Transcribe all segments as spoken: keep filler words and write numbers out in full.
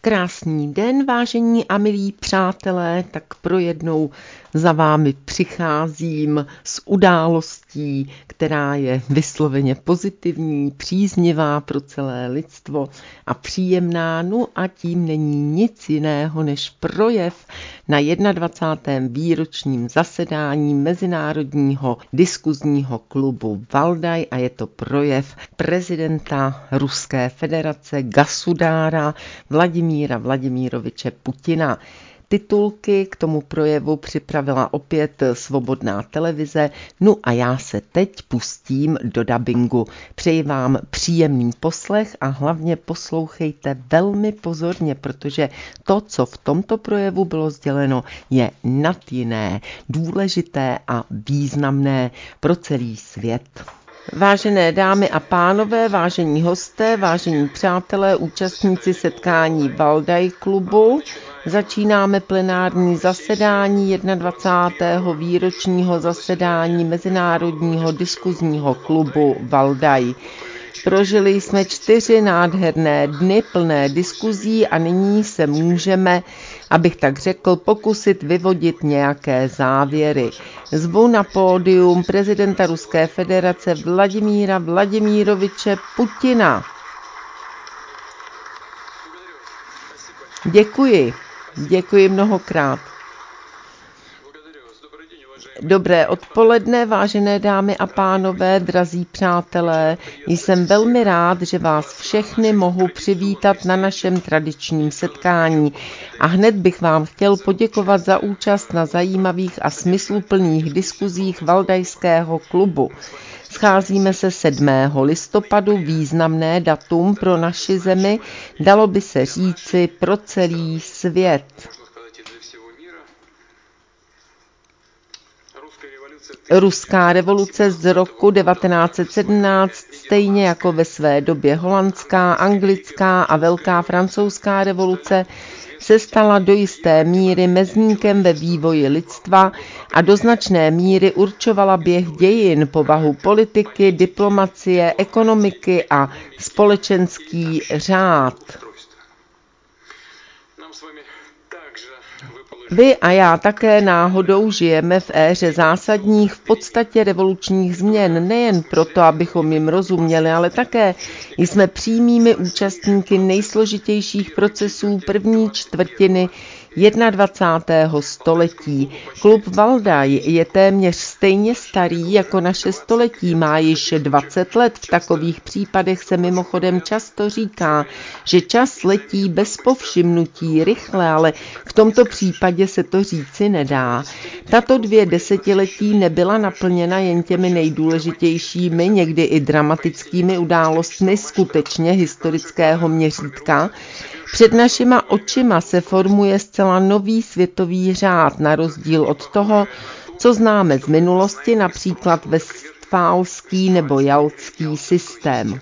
Krásný den, vážení a milí přátelé, tak pro jednou za vámi přicházím s událostí, která je vysloveně pozitivní, příznivá pro celé lidstvo a příjemná, no a tím není nic jiného než projev na dvacátém prvním výročním zasedání Mezinárodního diskuzního klubu Valdaj a je to projev prezidenta Ruské federace Gasudára Vladimíra Vladimíroviče Putina. Titulky k tomu projevu připravila opět Svobodná televize, no a já se teď pustím do dabingu. Přeji vám příjemný poslech a hlavně poslouchejte velmi pozorně, protože to, co v tomto projevu bylo sděleno, je nad jiné, důležité a významné pro celý svět. Vážené dámy a pánové, vážení hosté, vážení přátelé, účastníci setkání Valdaj klubu, začínáme plenární zasedání dvacátého prvního výročního zasedání Mezinárodního diskuzního klubu Valdaj. Prožili jsme čtyři nádherné dny plné diskuzí a nyní se můžeme, abych tak řekl, pokusit vyvodit nějaké závěry. Zvu na pódium prezidenta Ruské federace Vladimíra Vladimíroviče Putina. Děkuji, děkuji mnohokrát. Dobré odpoledne, vážené dámy a pánové, drazí přátelé. Jsem velmi rád, že vás všechny mohu přivítat na našem tradičním setkání. A hned bych vám chtěl poděkovat za účast na zajímavých a smysluplných diskuzích Valdajského klubu. Scházíme se sedmého listopadu, významné datum pro naši zemi, dalo by se říci pro celý svět. Ruská revoluce z roku devatenáct set sedmnáct, stejně jako ve své době holandská, anglická a velká francouzská revoluce, se stala do jisté míry mezníkem ve vývoji lidstva a do značné míry určovala běh dějin, povahu politiky, diplomacie, ekonomiky a společenský řád. Vy a já také náhodou žijeme v éře zásadních, v podstatě revolučních změn, nejen proto, abychom jim rozuměli, ale také jsme přímými účastníky nejsložitějších procesů první čtvrtiny dvacátého prvního století. Klub Valdaj je téměř stejně starý jako naše století, má již dvacet let. V takových případech se mimochodem často říká, že čas letí bez povšimnutí, rychle, ale v tomto případě se to říci nedá. Tato dvě desetiletí nebyla naplněna jen těmi nejdůležitějšími, někdy i dramatickými událostmi skutečně historického měřítka. Před našima očima se formuje zcela nový světový řád, na rozdíl od toho, co známe z minulosti, například vestfálský nebo jaltský systém.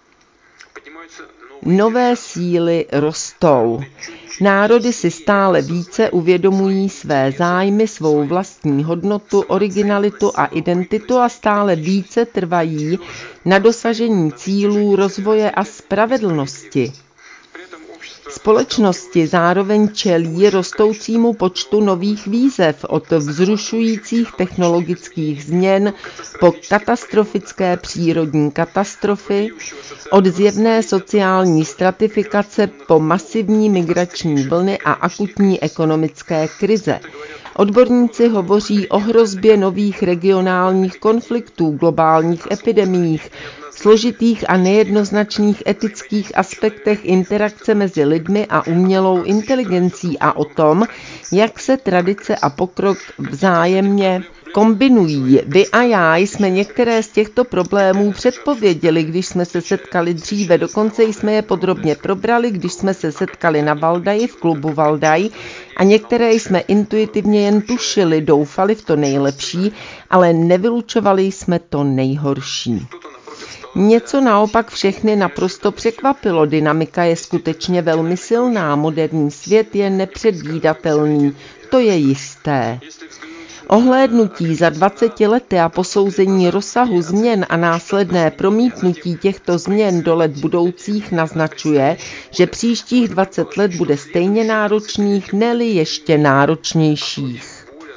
Nové síly rostou. Národy si stále více uvědomují své zájmy, svou vlastní hodnotu, originalitu a identitu a stále více trvají na dosažení cílů rozvoje a spravedlnosti. Společnosti zároveň čelí rostoucímu počtu nových výzev, od vzrušujících technologických změn po katastrofické přírodní katastrofy, od zjevné sociální stratifikace po masivní migrační vlny a akutní ekonomické krize. Odborníci hovoří o hrozbě nových regionálních konfliktů, globálních epidemiích, složitých a nejednoznačných etických aspektech interakce mezi lidmi a umělou inteligencí a o tom, jak se tradice a pokrok vzájemně kombinují. Vy a já jsme některé z těchto problémů předpověděli, když jsme se setkali dříve, dokonce jsme je podrobně probrali, když jsme se setkali na Valdaji, v klubu Valdaj, a některé jsme intuitivně jen tušili, doufali v to nejlepší, ale nevylučovali jsme to nejhorší. Něco naopak všechny naprosto překvapilo, dynamika je skutečně velmi silná, moderní svět je nepředvídatelný, to je jisté. Ohlédnutí za dvaceti lety a posouzení rozsahu změn a následné promítnutí těchto změn do let budoucích naznačuje, že příštích dvacet let bude stejně náročných, ne-li ještě náročnějších.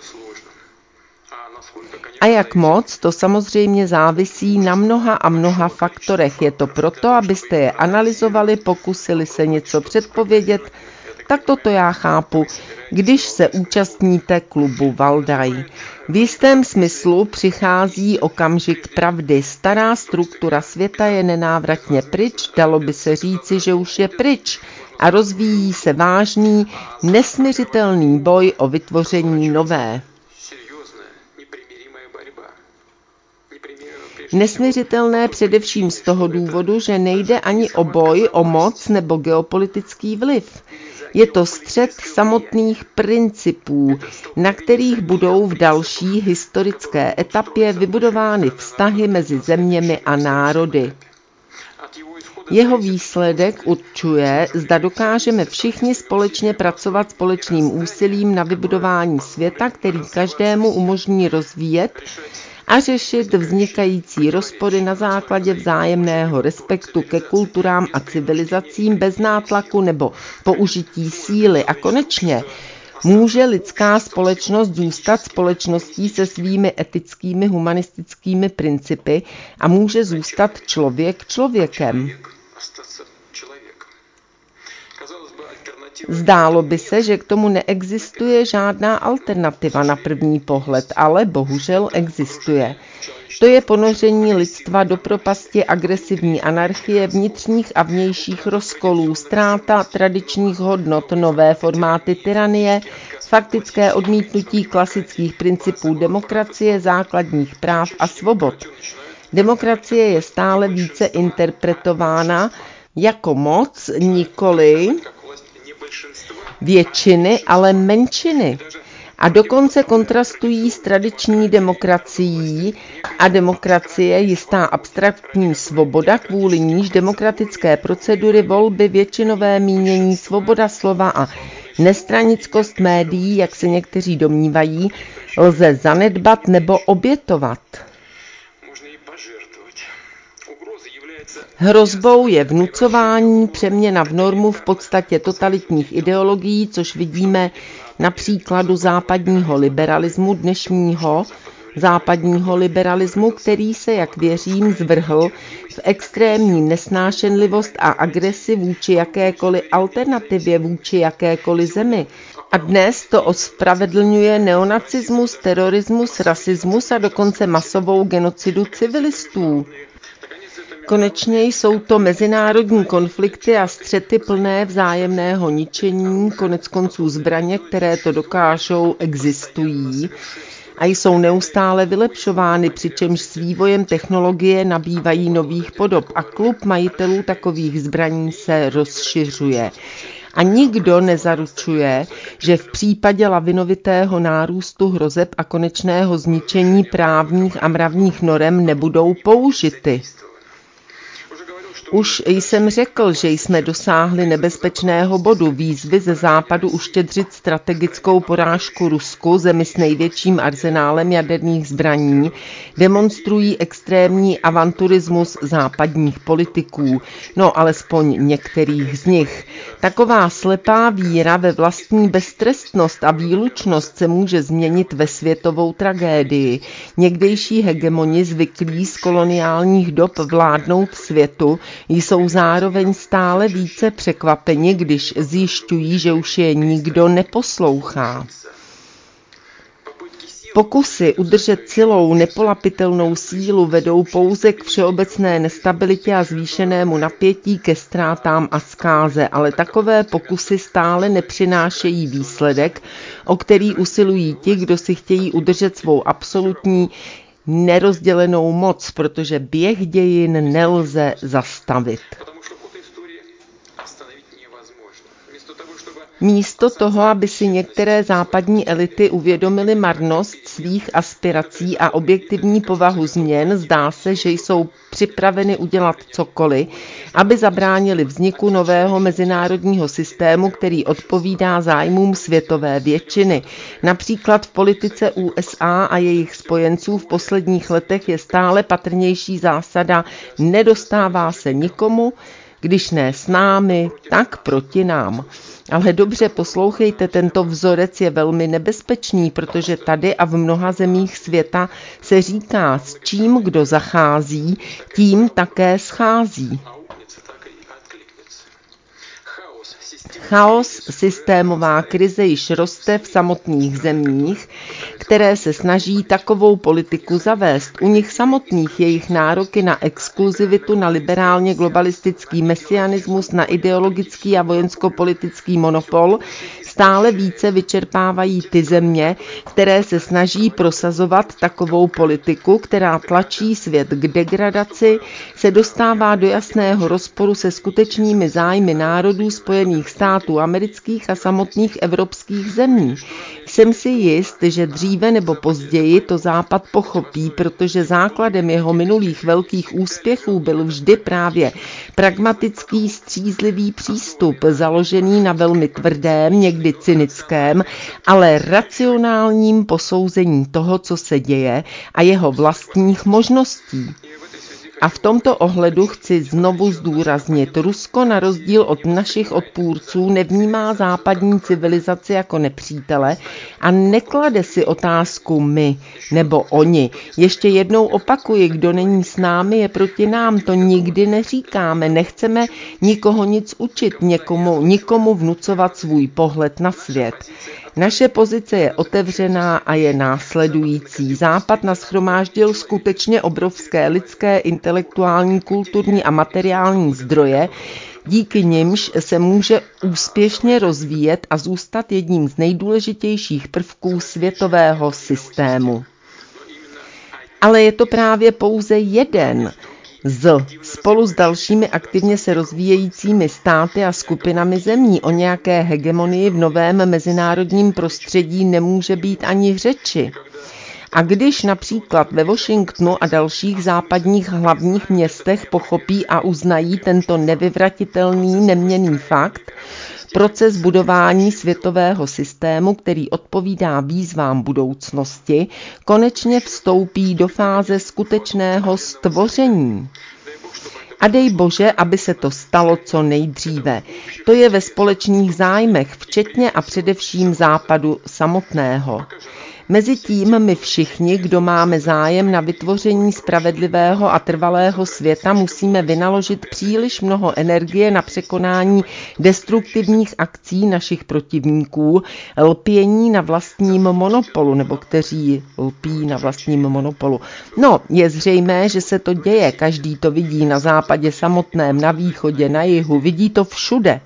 A jak moc, to samozřejmě závisí na mnoha a mnoha faktorech. Je to proto, abyste je analyzovali, pokusili se něco předpovědět, tak toto já chápu, když se účastníte klubu Valdaj. V jistém smyslu přichází okamžik pravdy. Stará struktura světa je nenávratně pryč, dalo by se říci, že už je pryč a rozvíjí se vážný, nesmiřitelný boj o vytvoření nové. Nesmiřitelné především z toho důvodu, že nejde ani o boj, o moc nebo geopolitický vliv. Je to střet samotných principů, na kterých budou v další historické etapě vybudovány vztahy mezi zeměmi a národy. Jeho výsledek určuje, zda dokážeme všichni společně pracovat společným úsilím na vybudování světa, který každému umožní rozvíjet a řešit vznikající rozpory na základě vzájemného respektu ke kulturám a civilizacím bez nátlaku nebo použití síly. A konečně může lidská společnost zůstat společností se svými etickými humanistickými principy a může zůstat člověk člověkem. Zdálo by se, že k tomu neexistuje žádná alternativa na první pohled, ale bohužel existuje. To je ponoření lidstva do propasti agresivní anarchie, vnitřních a vnějších rozkolů, ztráta tradičních hodnot, nové formáty tyranie, faktické odmítnutí klasických principů demokracie, základních práv a svobod. Demokracie je stále více interpretována jako moc, nikoli většiny, ale menšiny. A dokonce kontrastují s tradiční demokracií a demokracie jistá abstraktní svoboda, kvůli níž demokratické procedury, volby, většinové mínění, svoboda slova a nestranickost médií, jak se někteří domnívají, lze zanedbat nebo obětovat. Hrozbou je vnucování, přeměna v normu v podstatě totalitních ideologií, což vidíme na příkladu západního liberalismu dnešního, západního liberalismu, který se, jak věřím, zvrhl v extrémní nesnášenlivost a agresi vůči jakékoliv alternativě, vůči jakékoliv zemi. A dnes to ospravedlňuje neonacismus, terorismus, rasismus a dokonce masovou genocidu civilistů. Konečně jsou to mezinárodní konflikty a střety plné vzájemného ničení, konec konců zbraně, které to dokážou, existují a jsou neustále vylepšovány, přičemž s vývojem technologie nabývají nových podob a klub majitelů takových zbraní se rozšiřuje. A nikdo nezaručuje, že v případě lavinovitého nárůstu hrozeb a konečného zničení právních a mravních norem nebudou použity. Už jsem řekl, že jsme dosáhli nebezpečného bodu. Výzvy ze západu uštědřit strategickou porážku Rusku, zemi s největším arzenálem jaderných zbraní, demonstrují extrémní avanturismus západních politiků, no alespoň některých z nich. Taková slepá víra ve vlastní beztrestnost a výlučnost se může změnit ve světovou tragédii. Někdejší hegemoni zvyklí z koloniálních dob vládnout světu jsou zároveň stále více překvapeni, když zjišťují, že už je nikdo neposlouchá. Pokusy udržet silou nepolapitelnou sílu vedou pouze k všeobecné nestabilitě a zvýšenému napětí, ke ztrátám a zkáze, ale takové pokusy stále nepřinášejí výsledek, o který usilují ti, kdo si chtějí udržet svou absolutní nerozdělenou moc, protože běh dějin nelze zastavit. Místo toho, aby si některé západní elity uvědomily marnost svých aspirací a objektivní povahu změn, zdá se, že jsou připraveny udělat cokoliv, aby zabránili vzniku nového mezinárodního systému, který odpovídá zájmům světové většiny. Například v politice U S A a jejich spojenců v posledních letech je stále patrnější zásada nedostává se nikomu, když ne s námi, tak proti nám. Ale dobře poslouchejte, tento vzorec je velmi nebezpečný, protože tady a v mnoha zemích světa se říká, s čím kdo zachází, tím také schází. Chaos, systémová krize již roste v samotných zemích, které se snaží takovou politiku zavést. U nich samotných jejich nároky na exkluzivitu, na liberálně globalistický mesianismus, na ideologický a vojensko-politický monopol stále více vyčerpávají ty země, které se snaží prosazovat takovou politiku, která tlačí svět k degradaci, se dostává do jasného rozporu se skutečnými zájmy národů Spojených států amerických a samotných evropských zemí. Jsem si jist, že dříve nebo později to Západ pochopí, protože základem jeho minulých velkých úspěchů byl vždy právě pragmatický, střízlivý přístup, založený na velmi tvrdém, někdy cynickém, ale racionálním posouzení toho, co se děje a jeho vlastních možností. A v tomto ohledu chci znovu zdůraznit, Rusko na rozdíl od našich odpůrců nevnímá západní civilizaci jako nepřítele a neklade si otázku my nebo oni. Ještě jednou opakuji, kdo není s námi, je proti nám, to nikdy neříkáme, nechceme nikoho nic učit, někomu, nikomu vnucovat svůj pohled na svět. Naše pozice je otevřená a je následující. Západ nashromáždil skutečně obrovské lidské, intelektuální, kulturní a materiální zdroje, díky nimž se může úspěšně rozvíjet a zůstat jedním z nejdůležitějších prvků světového systému. Ale je to právě pouze jeden z spolu s dalšími aktivně se rozvíjejícími státy a skupinami zemí. O nějaké hegemonii v novém mezinárodním prostředí nemůže být ani řeči. A když například ve Washingtonu a dalších západních hlavních městech pochopí a uznají tento nevyvratitelný, neměnný fakt, proces budování světového systému, který odpovídá výzvám budoucnosti, konečně vstoupí do fáze skutečného stvoření. A dej Bože, aby se to stalo co nejdříve. To je ve společných zájmech, včetně a především Západu samotného. Mezitím my všichni, kdo máme zájem na vytvoření spravedlivého a trvalého světa, musíme vynaložit příliš mnoho energie na překonání destruktivních akcí našich protivníků, lpění na vlastním monopolu, nebo kteří lpí na vlastním monopolu. No, je zřejmé, že se to děje, každý to vidí na západě samotném, na východě, na jihu, vidí to všude.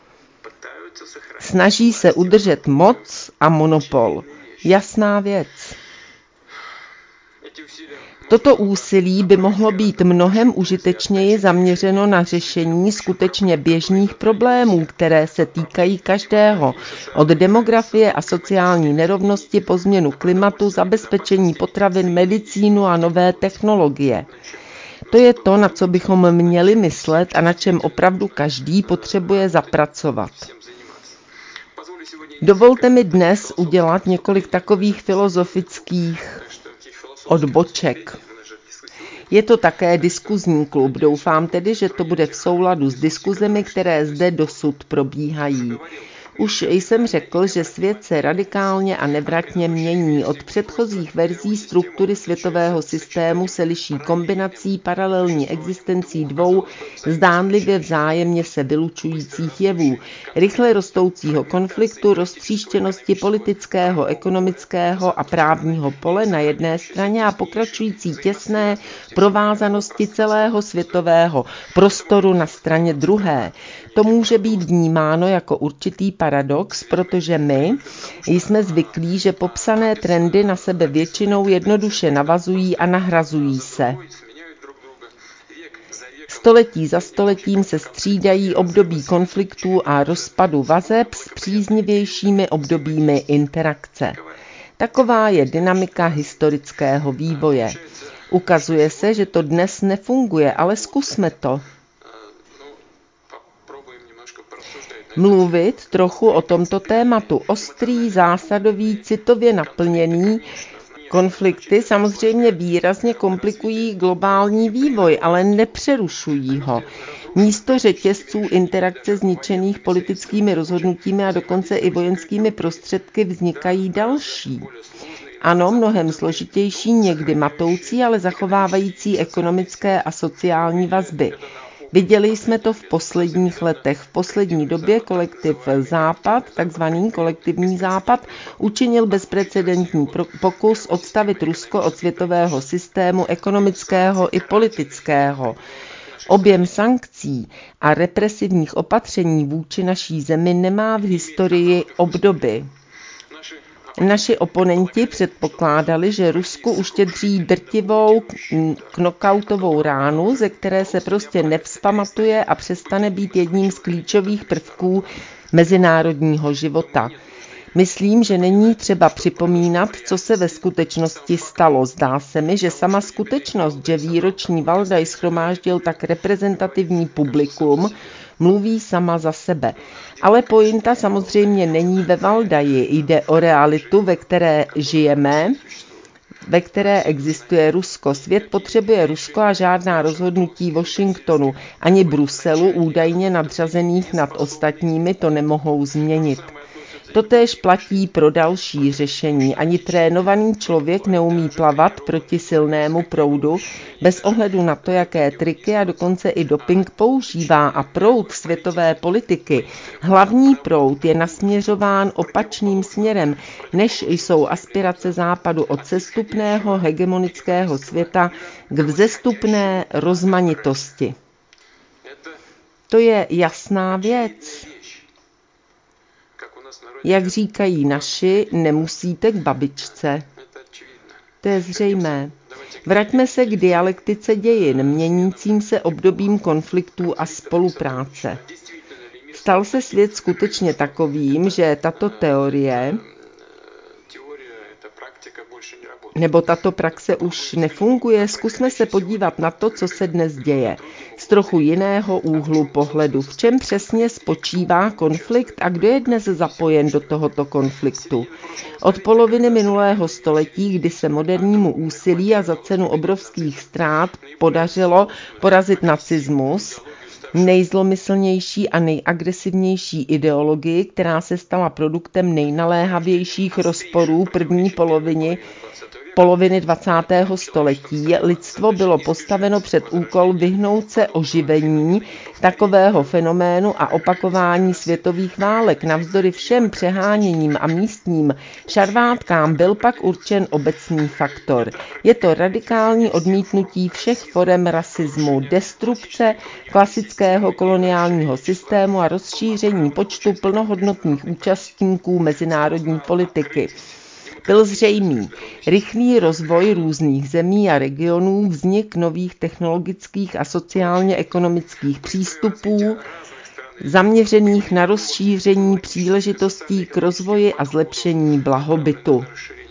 Snaží se udržet moc a monopol. Jasná věc. Toto úsilí by mohlo být mnohem užitečněji zaměřeno na řešení skutečně běžných problémů, které se týkají každého, od demografie a sociální nerovnosti po změnu klimatu, zabezpečení potravin, medicínu a nové technologie. To je to, na co bychom měli myslet a na čem opravdu každý potřebuje zapracovat. Dovolte mi dnes udělat několik takových filozofických odboček. Je to také diskuzní klub, doufám tedy, že to bude v souladu s diskuzemi, které zde dosud probíhají. Už jsem řekl, že svět se radikálně a nevratně mění. Od předchozích verzí struktury světového systému se liší kombinací paralelní existencí dvou zdánlivě vzájemně se vylučujících jevů. Rychle rostoucího konfliktu, roztříštěnosti politického, ekonomického a právního pole na jedné straně a pokračující těsné provázanosti celého světového prostoru na straně druhé. To může být vnímáno jako určitý paradox, protože my jsme zvyklí, že popsané trendy na sebe většinou jednoduše navazují a nahrazují se. Století za stoletím se střídají období konfliktů a rozpadu vazeb s příznivějšími obdobími interakce. Taková je dynamika historického vývoje. Ukazuje se, že to dnes nefunguje, ale zkusme to. Mluvit trochu o tomto tématu. Ostrý, zásadový, citově naplněný konflikty samozřejmě výrazně komplikují globální vývoj, ale nepřerušují ho. Místo řetězců interakce zničených politickými rozhodnutími a dokonce i vojenskými prostředky vznikají další. Ano, mnohem složitější, někdy matoucí, ale zachovávající ekonomické a sociální vazby. Viděli jsme to v posledních letech. V poslední době kolektiv Západ, takzvaný kolektivní Západ, učinil bezprecedentní pokus odstavit Rusko od světového systému ekonomického i politického. Objem sankcí a represivních opatření vůči naší zemi nemá v historii obdoby. Naši oponenti předpokládali, že Rusku uštědří drtivou knockoutovou ránu, ze které se prostě nevzpamatuje a přestane být jedním z klíčových prvků mezinárodního života. Myslím, že není třeba připomínat, co se ve skutečnosti stalo. Zdá se mi, že sama skutečnost, že výroční Valdaj shromáždil tak reprezentativní publikum, mluví sama za sebe. Ale pointa samozřejmě není ve Valdaji, jde o realitu, ve které žijeme, ve které existuje Rusko. Svět potřebuje Rusko a žádná rozhodnutí Washingtonu ani Bruselu, údajně nadřazených nad ostatními, to nemohou změnit. Totéž platí pro další řešení. Ani trénovaný člověk neumí plavat proti silnému proudu, bez ohledu na to, jaké triky a dokonce i doping používá. A proud světové politiky, hlavní proud, je nasměřován opačným směrem, než jsou aspirace Západu od sestupného hegemonického světa k vzestupné rozmanitosti. To je jasná věc. Jak říkají naši, nemusíte k babičce. To je zřejmé. Vraťme se k dialektice dějin, měnícím se obdobím konfliktů a spolupráce. Stal se svět skutečně takovým, že tato teorie nebo tato praxe už nefunguje? Zkusme se podívat na to, co se dnes děje. Z trochu jiného úhlu pohledu. V čem přesně spočívá konflikt a kdo je dnes zapojen do tohoto konfliktu? Od poloviny minulého století, kdy se modernímu úsilí a za cenu obrovských ztrát podařilo porazit nacismus, nejzlomyslnější a nejagresivnější ideologii, která se stala produktem nejnaléhavějších rozporů první poloviny poloviny dvacátého století, lidstvo bylo postaveno před úkol vyhnout se oživení takového fenoménu a opakování světových válek. Navzdory všem přeháněním a místním šarvátkám byl pak určen obecný faktor. Je to radikální odmítnutí všech forem rasismu, destrukce klasického koloniálního systému a rozšíření počtu plnohodnotných účastníků mezinárodní politiky. Byl zřejmý rychlý rozvoj různých zemí a regionů, vznik nových technologických a sociálně-ekonomických přístupů, zaměřených na rozšíření příležitostí k rozvoji a zlepšení blahobytu.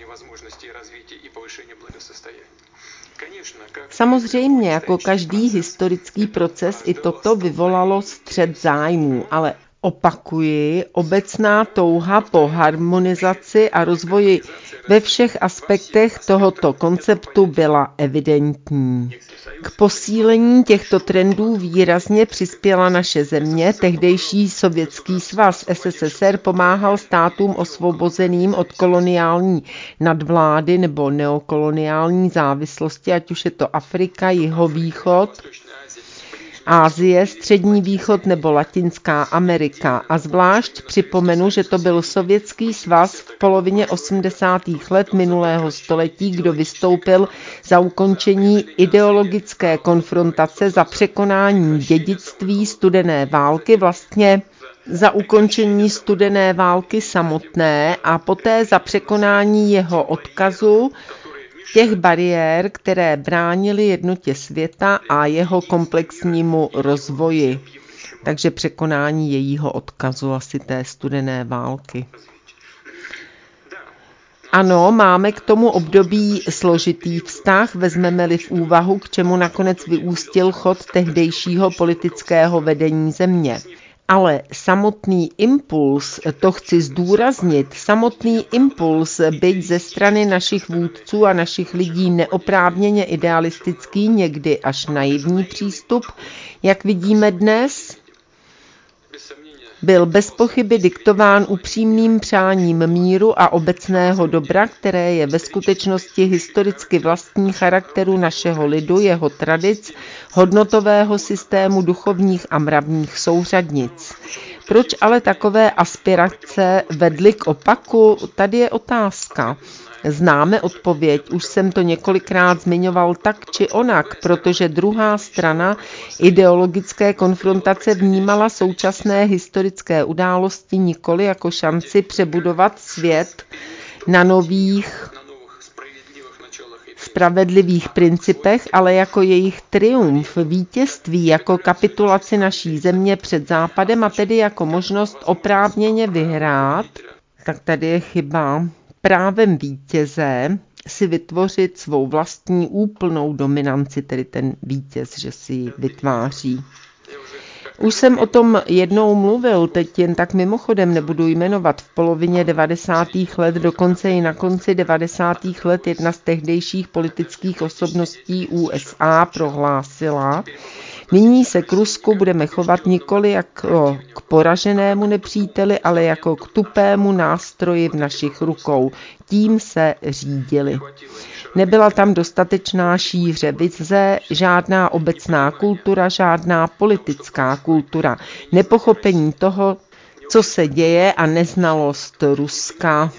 Samozřejmě, jako každý historický proces, i toto vyvolalo střet zájmů, ale opakuji, obecná touha po harmonizaci a rozvoji ve všech aspektech tohoto konceptu byla evidentní. K posílení těchto trendů výrazně přispěla naše země. Tehdejší Sovětský svaz S S S R pomáhal státům osvobozeným od koloniální nadvlády nebo neokoloniální závislosti, ať už je to Afrika, jihovýchod, Asie, Střední východ nebo Latinská Amerika. A zvlášť připomenu, že to byl Sovětský svaz v polovině osmdesátých let minulého století, kdo vystoupil za ukončení ideologické konfrontace, za překonání dědictví studené války, vlastně za ukončení studené války samotné a poté za překonání jeho odkazu těch bariér, které bránily jednotě světa a jeho komplexnímu rozvoji. Takže překonání jejího odkazu asi té studené války. Ano, máme k tomu období složitý vztah, vezmeme-li v úvahu, k čemu nakonec vyústil chod tehdejšího politického vedení země. Ale samotný impuls, to chci zdůraznit, samotný impuls, byť ze strany našich vůdců a našich lidí neoprávněně idealistický, někdy až naivní přístup, jak vidíme dnes, byl bez pochyby diktován upřímným přáním míru a obecného dobra, které je ve skutečnosti historicky vlastní charakteru našeho lidu, jeho tradic, hodnotového systému duchovních a mravních souřadnic. Proč ale takové aspirace vedly k opaku? Tady je otázka. Známe odpověď, už jsem to několikrát zmiňoval tak či onak, protože druhá strana ideologické konfrontace vnímala současné historické události nikoli jako šanci přebudovat svět na nových spravedlivých principech, ale jako jejich triumf, vítězství, jako kapitulaci naší země před Západem a tedy jako možnost oprávněně vyhrát, tak tady je chyba. Právem vítěze si vytvořit svou vlastní úplnou dominanci, tedy ten vítěz, že si ji vytváří. Už jsem o tom jednou mluvil, teď jen tak mimochodem nebudu jmenovat. V polovině devadesátých let, dokonce i na konci devadesátých let jedna z tehdejších politických osobností U S A prohlásila: nyní se k Rusku budeme chovat nikoli jako k poraženému nepříteli, ale jako k tupému nástroji v našich rukou. Tím se řídili. Nebyla tam dostatečná šíře vize, žádná obecná kultura, žádná politická kultura. Nepochopení toho, co se děje, a neznalost Ruska.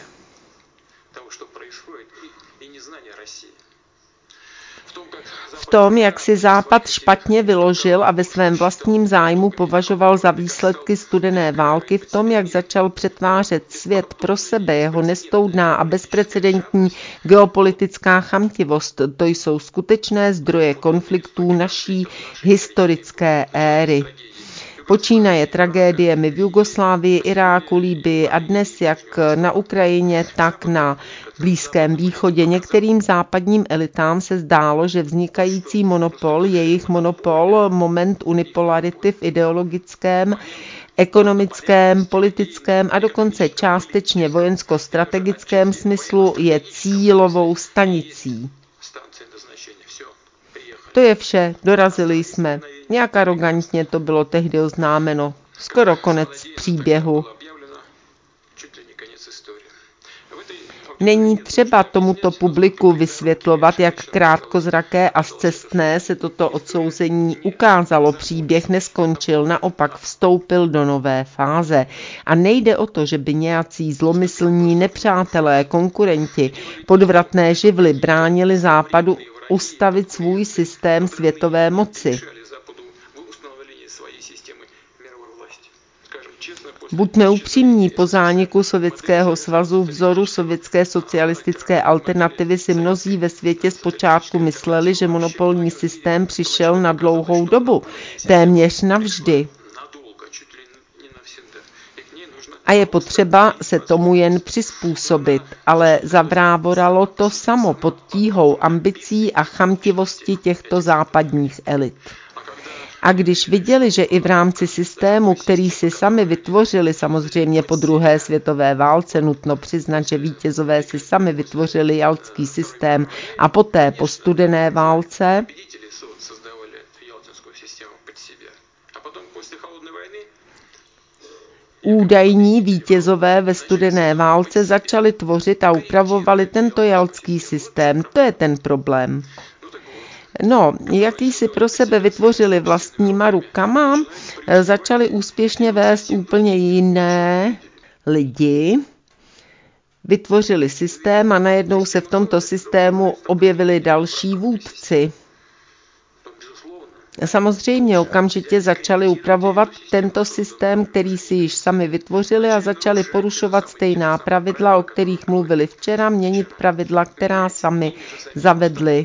V tom, jak si Západ špatně vyložil a ve svém vlastním zájmu považoval za výsledky studené války, v tom, jak začal přetvářet svět pro sebe, jeho nestoudná a bezprecedentní geopolitická chamtivost, to jsou skutečné zdroje konfliktů naší historické éry. Počínaje tragédiemi v Jugoslávii, Iráku, Libyi a dnes jak na Ukrajině, tak na Blízkém východě. Některým západním elitám se zdálo, že vznikající monopol, jejich monopol, moment unipolarity v ideologickém, ekonomickém, politickém a dokonce částečně vojensko-strategickém smyslu je cílovou stanicí. To je vše, dorazili jsme. Nějak arogantně to bylo tehdy oznámeno. Skoro konec příběhu. Není třeba tomuto publiku vysvětlovat, jak krátkozraké a scestné se toto odsouzení ukázalo. Příběh neskončil, naopak vstoupil do nové fáze. A nejde o to, že by nějací zlomyslní nepřátelé, konkurenti, podvratné živly bránili Západu ustavit svůj systém světové moci. Buďme upřímní, po zániku Sovětského svazu, vzoru sovětské socialistické alternativy si mnozí ve světě zpočátku mysleli, že monopolní systém přišel na dlouhou dobu, téměř navždy. A je potřeba se tomu jen přizpůsobit, ale zavrávoralo to samo pod tíhou ambicí a chamtivosti těchto západních elit. A když viděli, že i v rámci systému, který si sami vytvořili, samozřejmě po druhé světové válce, nutno přiznat, že vítězové si sami vytvořili jaltský systém a poté po studené válce, údajní vítězové ve studené válce začali tvořit a upravovali tento jaltský systém. To je ten problém. No, jaký si pro sebe vytvořili vlastníma rukama, začali úspěšně vést úplně jiné lidi, vytvořili systém a najednou se v tomto systému objevili další vůdci. Samozřejmě okamžitě začali upravovat tento systém, který si již sami vytvořili a začali porušovat stejná pravidla, o kterých mluvili včera, měnit pravidla, která sami zavedli.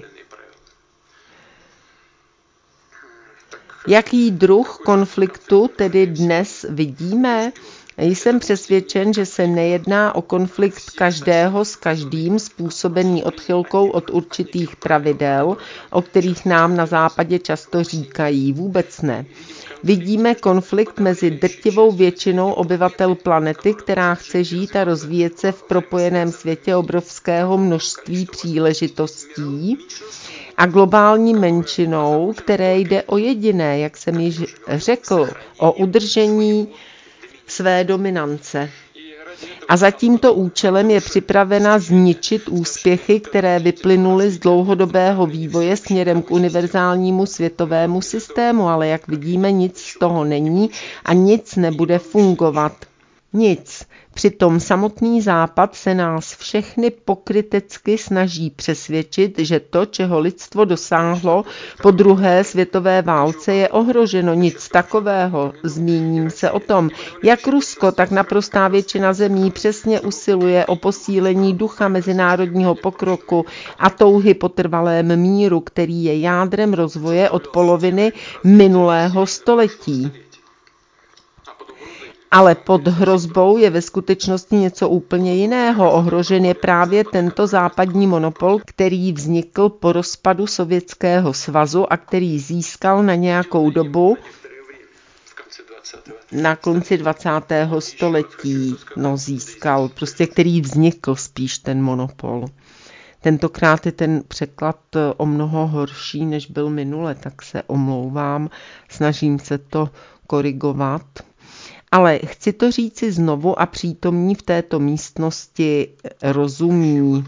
Jaký druh konfliktu tedy dnes vidíme? Jsem přesvědčen, že se nejedná o konflikt každého s každým způsobený odchylkou od určitých pravidel, o kterých nám na západě často říkají. Vůbec ne. Vidíme konflikt mezi drtivou většinou obyvatel planety, která chce žít a rozvíjet se v propojeném světě obrovského množství příležitostí, a globální menšinou, které jde o jediné, jak jsem již řekl, o udržení své dominance. A za tímto účelem je připravena zničit úspěchy, které vyplynuly z dlouhodobého vývoje směrem k univerzálnímu světovému systému, ale jak vidíme, nic z toho není a nic nebude fungovat. Nic. Přitom samotný Západ se nás všechny pokrytecky snaží přesvědčit, že to, čeho lidstvo dosáhlo po druhé světové válce, je ohroženo. Nic takového. Zmíním se o tom, jak Rusko, tak naprostá většina zemí přesně usiluje o posílení ducha mezinárodního pokroku a touhy po trvalém míru, který je jádrem rozvoje od poloviny minulého století. Ale pod hrozbou je ve skutečnosti něco úplně jiného. Ohrožen je právě tento západní monopol, který vznikl po rozpadu Sovětského svazu a který získal na nějakou dobu na konci dvacátého století. No získal, prostě který vznikl spíš ten monopol. Tentokrát je ten překlad o mnoho horší, než byl minule, tak se omlouvám, snažím se to korigovat. Ale chci to říci znovu a přítomní v této místnosti rozumí.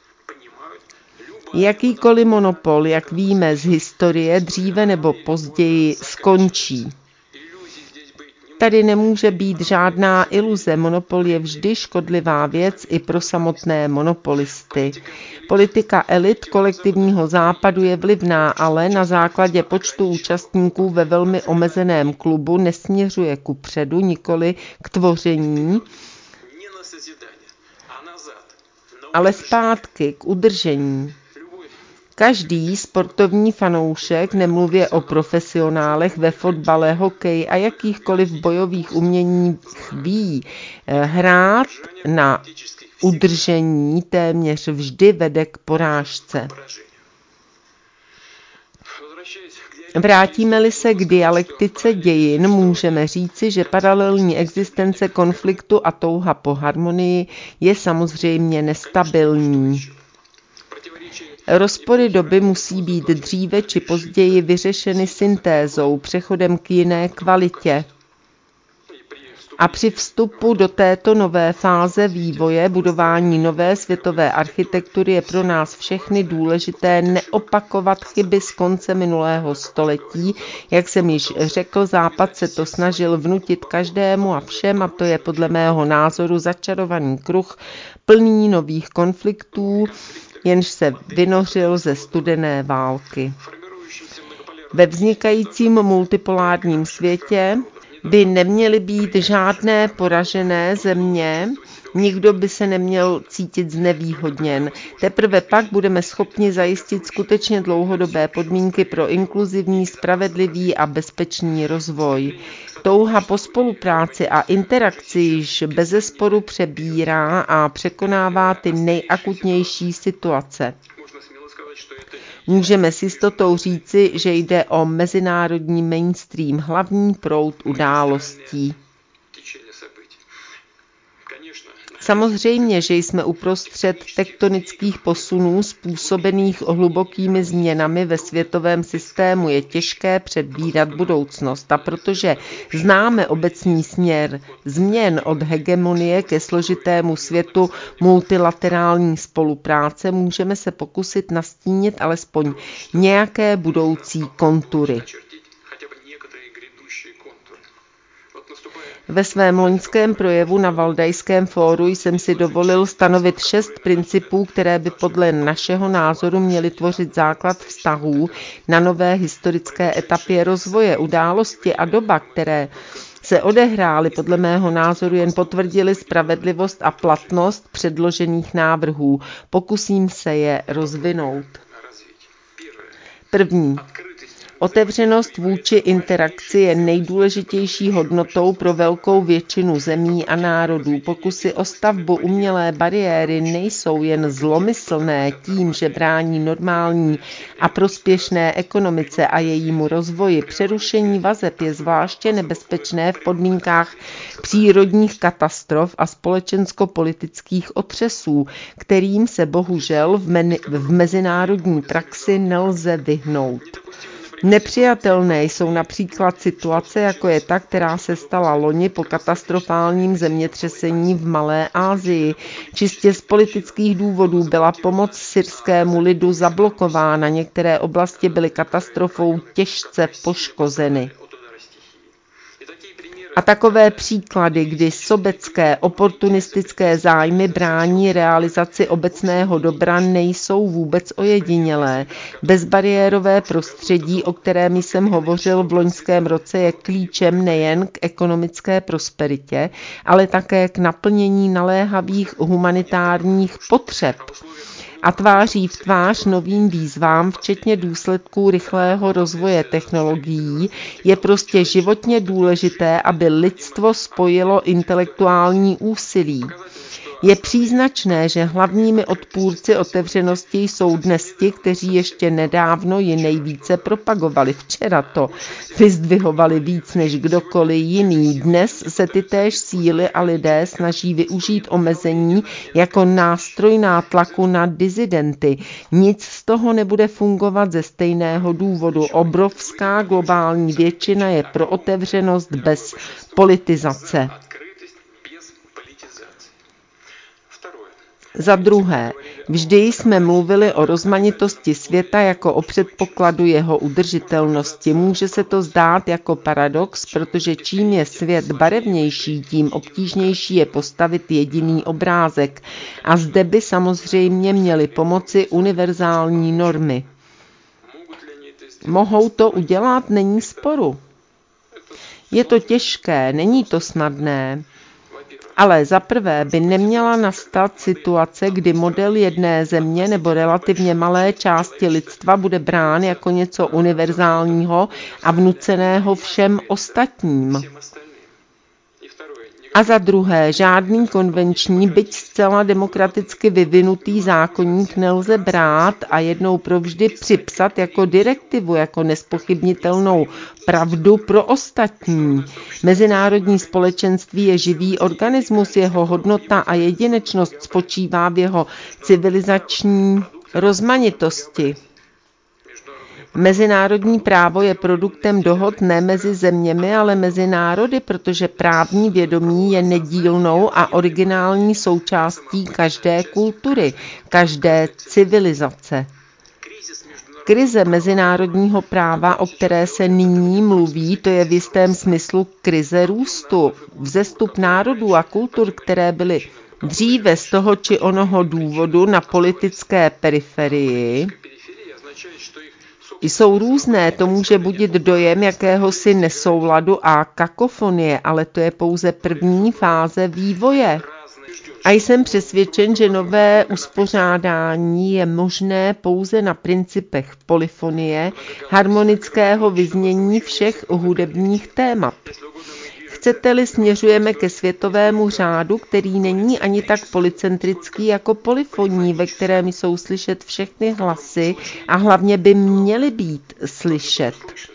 Jakýkoliv monopol, jak víme z historie, dříve nebo později skončí. Tady nemůže být žádná iluze. Monopol je vždy škodlivá věc i pro samotné monopolisty. Politika elit kolektivního západu je vlivná, ale na základě počtu účastníků ve velmi omezeném klubu nesměřuje kupředu, nikoli k tvoření, ale zpátky k udržení. Každý sportovní fanoušek, nemluvě o profesionálech ve fotbale, hokeji a jakýchkoliv bojových uměních, ví, hrát na udržení téměř vždy vede k porážce. Vrátíme-li se k dialektice dějin, můžeme říci, že paralelní existence konfliktu a touha po harmonii je samozřejmě nestabilní. Rozpory doby musí být dříve či později vyřešeny syntézou, přechodem k jiné kvalitě. A při vstupu do této nové fáze vývoje, budování nové světové architektury je pro nás všechny důležité neopakovat chyby z konce minulého století. Jak jsem již řekl, Západ se to snažil vnutit každému a všem a to je podle mého názoru začarovaný kruh plný nových konfliktů, jenž se vynořil ze studené války. Ve vznikajícím multipolárním světě by neměly být žádné poražené země, nikdo by se neměl cítit znevýhodněn. Teprve pak budeme schopni zajistit skutečně dlouhodobé podmínky pro inkluzivní, spravedlivý a bezpečný rozvoj. Touha po spolupráci a interakci již bezesporu přebírá a překonává ty nejakutnější situace. Můžeme s jistotou říci, že jde o mezinárodní mainstream, hlavní proud událostí. Samozřejmě, že jsme uprostřed tektonických posunů způsobených hlubokými změnami ve světovém systému. Je těžké předvídat budoucnost a protože známe obecný směr změn od hegemonie ke složitému světu multilaterální spolupráce, můžeme se pokusit nastínit alespoň nějaké budoucí kontury. Ve svém loňském projevu na Valdajském fóru jsem si dovolil stanovit šest principů, které by podle našeho názoru měly tvořit základ vztahů na nové historické etapě rozvoje. Události a doba, které se odehrály, podle mého názoru jen potvrdily spravedlivost a platnost předložených návrhů. Pokusím se je rozvinout. První. Otevřenost vůči interakci je nejdůležitější hodnotou pro velkou většinu zemí a národů. Pokusy o stavbu umělé bariéry nejsou jen zlomyslné tím, že brání normální a prospěšné ekonomice a jejímu rozvoji. Přerušení vazeb je zvláště nebezpečné v podmínkách přírodních katastrof a společensko-politických otřesů, kterým se bohužel v, meni- v mezinárodní praxi nelze vyhnout. Nepřijatelné jsou například situace, jako je ta, která se stala loni po katastrofálním zemětřesení v Malé Asii. Čistě z politických důvodů byla pomoc syrskému lidu zablokována, některé oblasti byly katastrofou těžce poškozeny. A takové příklady, kdy sobecké oportunistické zájmy brání realizaci obecného dobra, nejsou vůbec ojedinělé. Bezbariérové prostředí, o kterém jsem hovořil v loňském roce, je klíčem nejen k ekonomické prosperitě, ale také k naplnění naléhavých humanitárních potřeb. A tváří v tvář novým výzvám, včetně důsledků rychlého rozvoje technologií, je prostě životně důležité, aby lidstvo spojilo intelektuální úsilí. Je příznačné, že hlavními odpůrci otevřenosti jsou dnes ti, kteří ještě nedávno ji nejvíce propagovali. Včera to vyzdvihovali víc než kdokoliv jiný. Dnes se tytéž síly a lidé snaží využít omezení jako nástroj nátlaku na disidenty. Nic z toho nebude fungovat ze stejného důvodu. Obrovská globální většina je pro otevřenost bez politizace. Za druhé, vždy jsme mluvili o rozmanitosti světa jako o předpokladu jeho udržitelnosti. Může se to zdát jako paradox, protože čím je svět barevnější, tím obtížnější je postavit jediný obrázek. A zde by samozřejmě měly pomoci univerzální normy. Mohou to udělat, není sporu. Je to těžké, není to snadné. Ale zaprvé by neměla nastat situace, kdy model jedné země nebo relativně malé části lidstva bude brán jako něco univerzálního a vnuceného všem ostatním. A za druhé, žádný konvenční, byť zcela demokraticky vyvinutý zákoník nelze brát a jednou provždy připsat jako direktivu, jako nespochybnitelnou pravdu pro ostatní. Mezinárodní společenství je živý organismus, jeho hodnota a jedinečnost spočívá v jeho civilizační rozmanitosti. Mezinárodní právo je produktem dohod ne mezi zeměmi, ale mezi národy, protože právní vědomí je nedílnou a originální součástí každé kultury, každé civilizace. Krize mezinárodního práva, o které se nyní mluví, to je v jistém smyslu krize růstu. Vzestup národů a kultur, které byly dříve z toho či onoho důvodu na politické periferii, jsou různé, to může budit dojem jakéhosi nesouladu a kakofonie, ale to je pouze první fáze vývoje. A jsem přesvědčen, že nové uspořádání je možné pouze na principech polyfonie, harmonického vyznění všech hudebních témat. Chcete-li, směřujeme ke světovému řádu, který není ani tak polycentrický jako polyfonní, ve kterém jsou slyšet všechny hlasy a hlavně by měly být slyšet.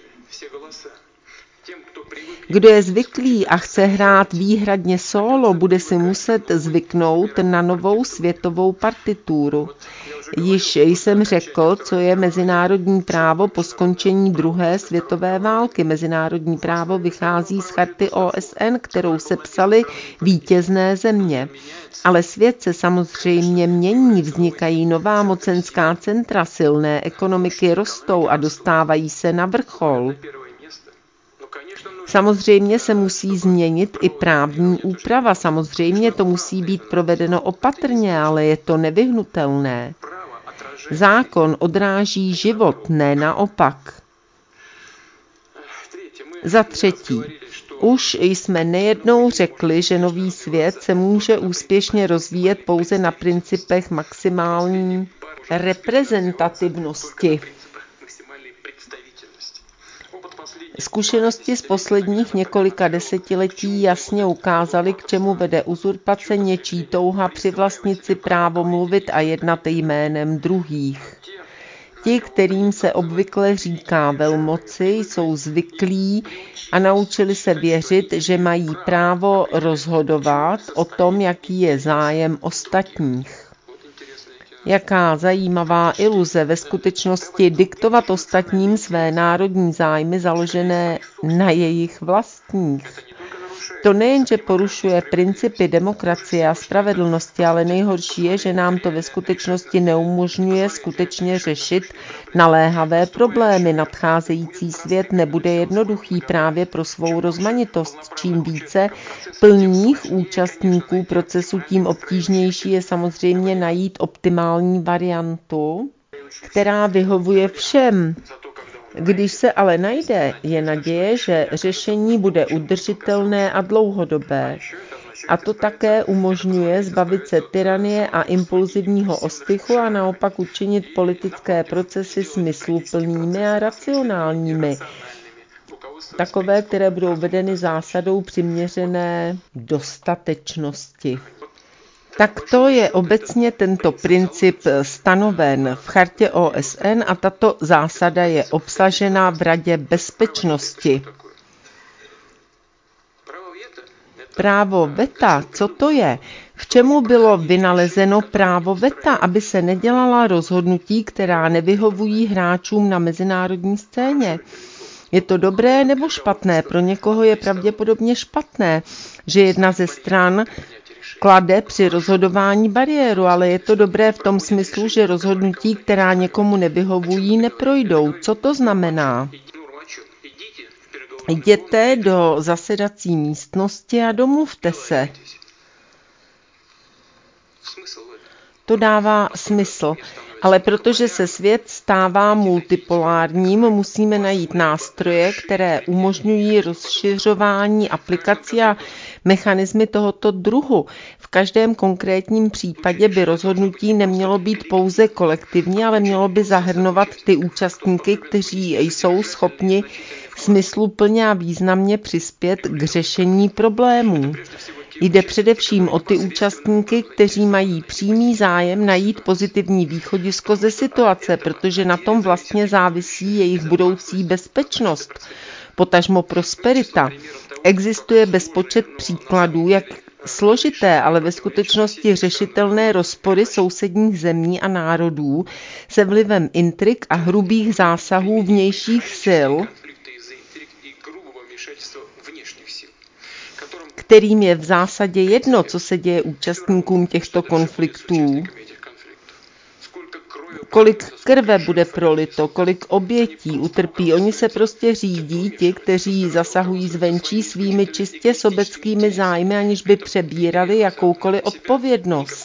Kdo je zvyklý a chce hrát výhradně sólo, bude si muset zvyknout na novou světovou partituru. Již jsem řekl, co je mezinárodní právo po skončení druhé světové války. Mezinárodní právo vychází z charty O S N, kterou sepsaly vítězné země. Ale svět se samozřejmě mění, vznikají nová mocenská centra, silné ekonomiky rostou a dostávají se na vrchol. Samozřejmě se musí změnit i právní úprava, samozřejmě to musí být provedeno opatrně, ale je to nevyhnutelné. Zákon odráží život, ne naopak. Za třetí, už jsme nejednou řekli, že nový svět se může úspěšně rozvíjet pouze na principech maximální reprezentativnosti. Zkušenosti z posledních několika desetiletí jasně ukázaly, k čemu vede uzurpace, něčí touha přivlastnit si právo mluvit a jednat jménem druhých. Ti, kterým se obvykle říká velmoci, jsou zvyklí a naučili se věřit, že mají právo rozhodovat o tom, jaký je zájem ostatních. Jaká zajímavá iluze ve skutečnosti diktovat ostatním své národní zájmy založené na jejich vlastních. To nejenže porušuje principy demokracie a spravedlnosti, ale nejhorší je, že nám to ve skutečnosti neumožňuje skutečně řešit naléhavé problémy. Nadcházející svět nebude jednoduchý právě pro svou rozmanitost. Čím více plných účastníků procesu, tím obtížnější je samozřejmě najít optimální variantu, která vyhovuje všem. Když se ale najde, je naděje, že řešení bude udržitelné a dlouhodobé. A to také umožňuje zbavit se tyranie a impulzivního ostychu a naopak učinit politické procesy smysluplnými a racionálními. Takové, které budou vedeny zásadou přiměřené dostatečnosti. Takto je obecně tento princip stanoven v chartě O S N a tato zásada je obsažena v Radě bezpečnosti. Právo veta, co to je? K čemu bylo vynalezeno právo veta, aby se nedělala rozhodnutí, která nevyhovují hráčům na mezinárodní scéně? Je to dobré nebo špatné? Pro někoho je pravděpodobně špatné, že jedna ze stran klade při rozhodování bariéru, ale je to dobré v tom smyslu, že rozhodnutí, která někomu nevyhovují, neprojdou. Co to znamená? Jděte do zasedací místnosti a domluvte se. To dává smysl. Ale protože se svět stává multipolárním, musíme najít nástroje, které umožňují rozšiřování aplikací a mechanismy tohoto druhu. V každém konkrétním případě by rozhodnutí nemělo být pouze kolektivní, ale mělo by zahrnovat ty účastníky, kteří jsou schopni smysluplně a významně přispět k řešení problémů. Jde především o ty účastníky, kteří mají přímý zájem najít pozitivní východisko ze situace, protože na tom vlastně závisí jejich budoucí bezpečnost, potažmo prosperita. Existuje bezpočet příkladů, jak složité, ale ve skutečnosti řešitelné rozpory sousedních zemí a národů se vlivem intrik a hrubých zásahů vnějších sil, kterým je v zásadě jedno, co se děje účastníkům těchto konfliktů, kolik krve bude prolito, kolik obětí utrpí. Oni se prostě řídí, ti, kteří zasahují zvenčí svými čistě sobeckými zájmy, aniž by přebírali jakoukoliv odpovědnost.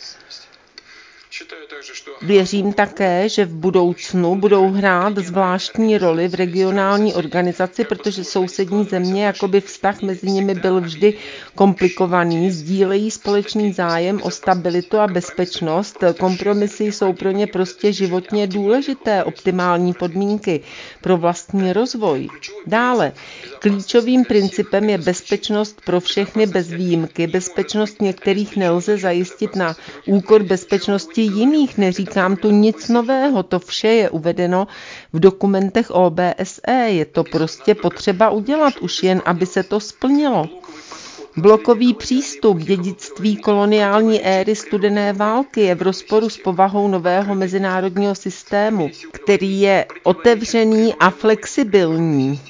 Věřím také, že v budoucnu budou hrát zvláštní roli v regionální organizaci, protože sousední země, jakoby vztah mezi nimi byl vždy komplikovaný, sdílejí společný zájem o stabilitu a bezpečnost, kompromisy jsou pro ně prostě životně důležité, optimální podmínky pro vlastní rozvoj. Dále, klíčovým principem je bezpečnost pro všechny bez výjimky. Bezpečnost některých nelze zajistit na úkor bezpečnosti jiných. Neříkám tu nic nového, to vše je uvedeno v dokumentech O B S E. Je to prostě potřeba udělat, už jen, aby se to splnilo. Blokový přístup dědictví koloniální éry studené války je v rozporu s povahou nového mezinárodního systému, který je otevřený a flexibilní.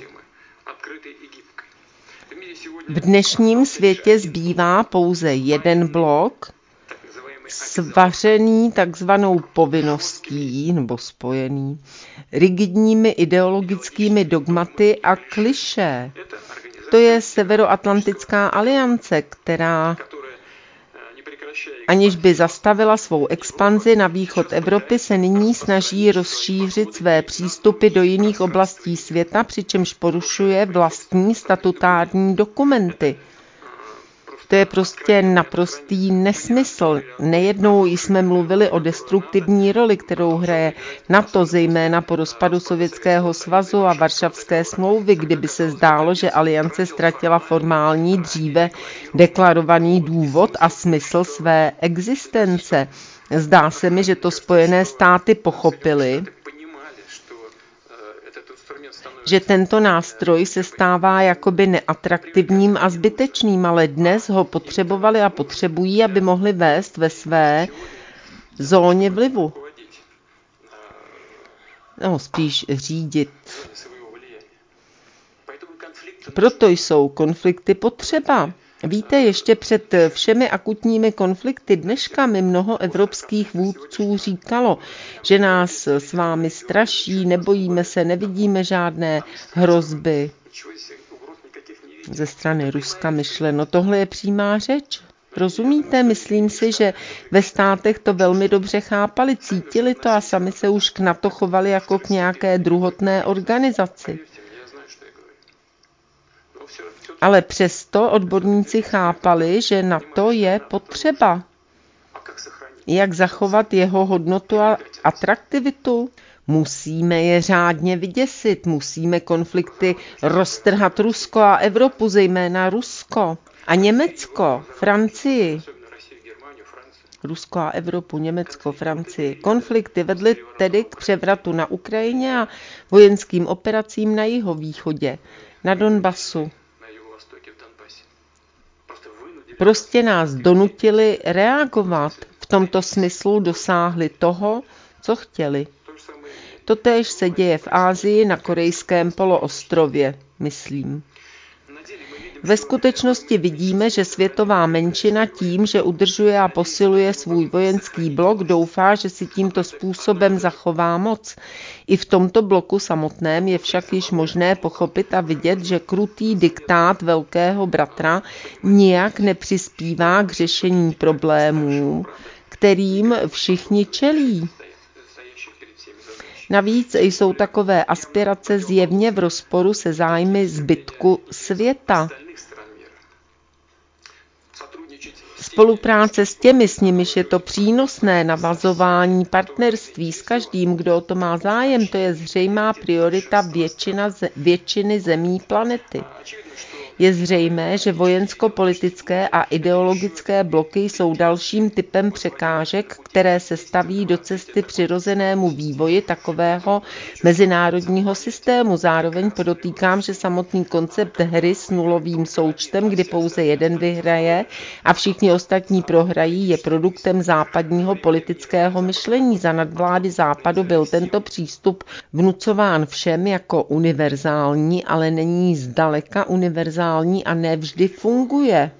V dnešním světě zbývá pouze jeden blok, svařený takzvanou povinností nebo spojený rigidními ideologickými dogmaty a klišé. to je Severoatlantická aliance, která, aniž by zastavila svou expanzi na východ Evropy, se nyní snaží rozšířit své přístupy do jiných oblastí světa, přičemž porušuje vlastní statutární dokumenty. To je prostě naprostý nesmysl. Nejednou jsme mluvili o destruktivní roli, kterou hraje NATO, zejména po rozpadu Sovětského svazu a Varšavské smlouvy, kdyby se zdálo, že aliance ztratila formální, dříve deklarovaný důvod a smysl své existence. Zdá se mi, že to Spojené státy pochopily, že tento nástroj se stává jakoby neatraktivním a zbytečným, ale dnes ho potřebovali a potřebují, aby mohli vést ve své zóně vlivu. No, spíš řídit. Proto jsou konflikty potřeba. Víte, ještě před všemi akutními konflikty dneška mi mnoho evropských vůdců říkalo, že nás s vámi straší, nebojíme se, nevidíme žádné hrozby. Ze strany Ruska myšleno, tohle je přímá řeč. Rozumíte? Myslím si, že ve státech to velmi dobře chápali, cítili to a sami se už k NATO chovali jako k nějaké druhotné organizaci. Ale přesto odborníci chápali, že NATO je potřeba. Jak zachovat jeho hodnotu a atraktivitu? Musíme je řádně vyděsit, musíme konflikty roztrhat Rusko a Evropu, zejména Rusko a Německo, Francii. Rusko a Evropu, Německo, Francii. Konflikty vedly tedy k převratu na Ukrajině a vojenským operacím na jihovýchodě, na Donbasu. Prostě nás donutili reagovat. V tomto smyslu dosáhli toho, co chtěli. Totéž se děje v Asii na korejském poloostrově, myslím. Ve skutečnosti vidíme, že světová menšina tím, že udržuje a posiluje svůj vojenský blok, doufá, že si tímto způsobem zachová moc. I v tomto bloku samotném je však již možné pochopit a vidět, že krutý diktát velkého bratra nijak nepřispívá k řešení problémů, kterým všichni čelí. Navíc jsou takové aspirace zjevně v rozporu se zájmy zbytku světa. Spolupráce s těmi, s nimiž je to přínosné, navazování partnerství s každým, kdo o to má zájem, to je zřejmá priorita většina, většiny zemí planety. Je zřejmé, že vojensko-politické a ideologické bloky jsou dalším typem překážek, které se staví do cesty přirozenému vývoji takového mezinárodního systému. Zároveň podotýkám, že samotný koncept hry s nulovým součtem, kdy pouze jeden vyhraje a všichni ostatní prohrají, je produktem západního politického myšlení. Za nadvlády Západu byl tento přístup vnucován všem jako univerzální, ale není zdaleka univerzální a nevždy funguje.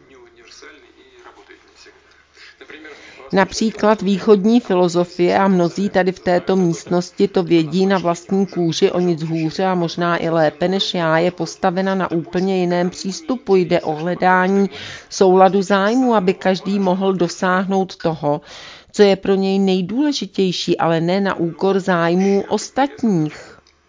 Například východní filozofie, a mnozí tady v této místnosti to vědí na vlastní kůži o nic hůře a možná i lépe než já, je postavena na úplně jiném přístupu. Jde o hledání souladu zájmu, aby každý mohl dosáhnout toho, co je pro něj nejdůležitější, ale ne na úkor zájmů ostatních.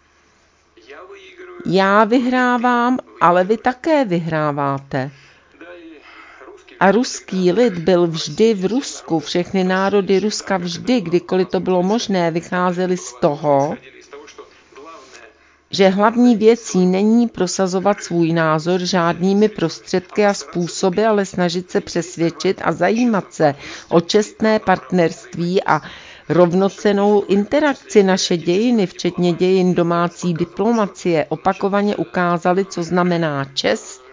Já vyhrávám, ale vy také vyhráváte. A ruský lid byl vždy v Rusku, všechny národy Ruska vždy, kdykoliv to bylo možné, vycházeli z toho, že hlavní věcí není prosazovat svůj názor žádnými prostředky a způsoby, ale snažit se přesvědčit a zajímat se o čestné partnerství a rovnocennou interakci. Naše dějiny, včetně dějin domácí diplomacie, opakovaně ukázaly, co znamená čest,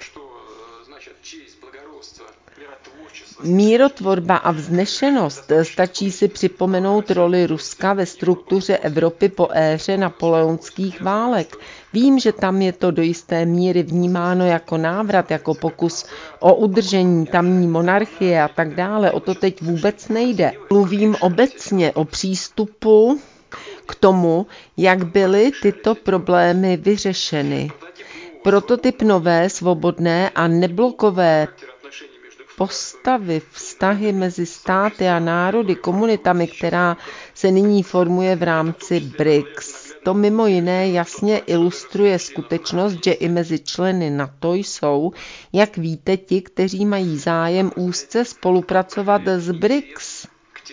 mírotvorba a vznešenost. Stačí si připomenout roli Ruska ve struktuře Evropy po éře napoleonských válek. Vím, že tam je to do jisté míry vnímáno jako návrat, jako pokus o udržení tamní monarchie a tak dále. O to teď vůbec nejde. Mluvím obecně o přístupu k tomu, jak byly tyto problémy vyřešeny. Prototyp nové, svobodné a neblokové postavy, vztahy mezi státy a národy, komunitami, která se nyní formuje v rámci B R I C S. To mimo jiné jasně ilustruje skutečnost, že i mezi členy NATO jsou, jak víte, ti, kteří mají zájem úzce spolupracovat s B R I C S.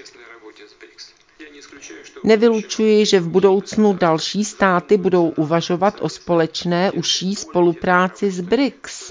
Nevylučuji, že v budoucnu další státy budou uvažovat o společné užší spolupráci s B R I C S.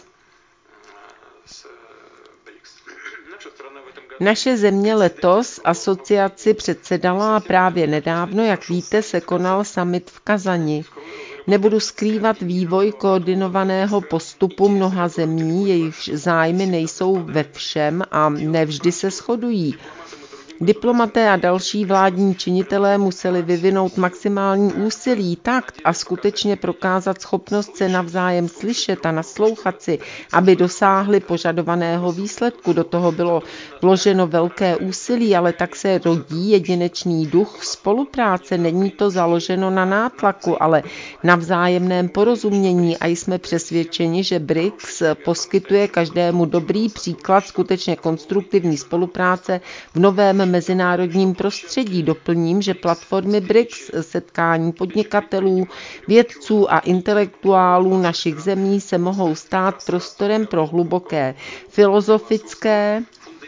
Naše země letos asociaci předsedala a právě nedávno, jak víte, se konal summit v Kazani. Nebudu skrývat vývoj koordinovaného postupu mnoha zemí, jejichž zájmy nejsou ve všem a nevždy se shodují. Diplomaté a další vládní činitelé museli vyvinout maximální úsilí, takt a skutečně prokázat schopnost se navzájem slyšet a naslouchat si, aby dosáhli požadovaného výsledku. Do toho bylo vloženo velké úsilí, ale tak se rodí jedinečný duch spolupráce. Není to založeno na nátlaku, ale na vzájemném porozumění a jsme přesvědčeni, že B R I C S poskytuje každému dobrý příklad skutečně konstruktivní spolupráce v novém mezinárodním prostředí. Doplním, že platformy B R I C S, setkání podnikatelů, vědců a intelektuálů našich zemí se mohou stát prostorem pro hluboké filozofické,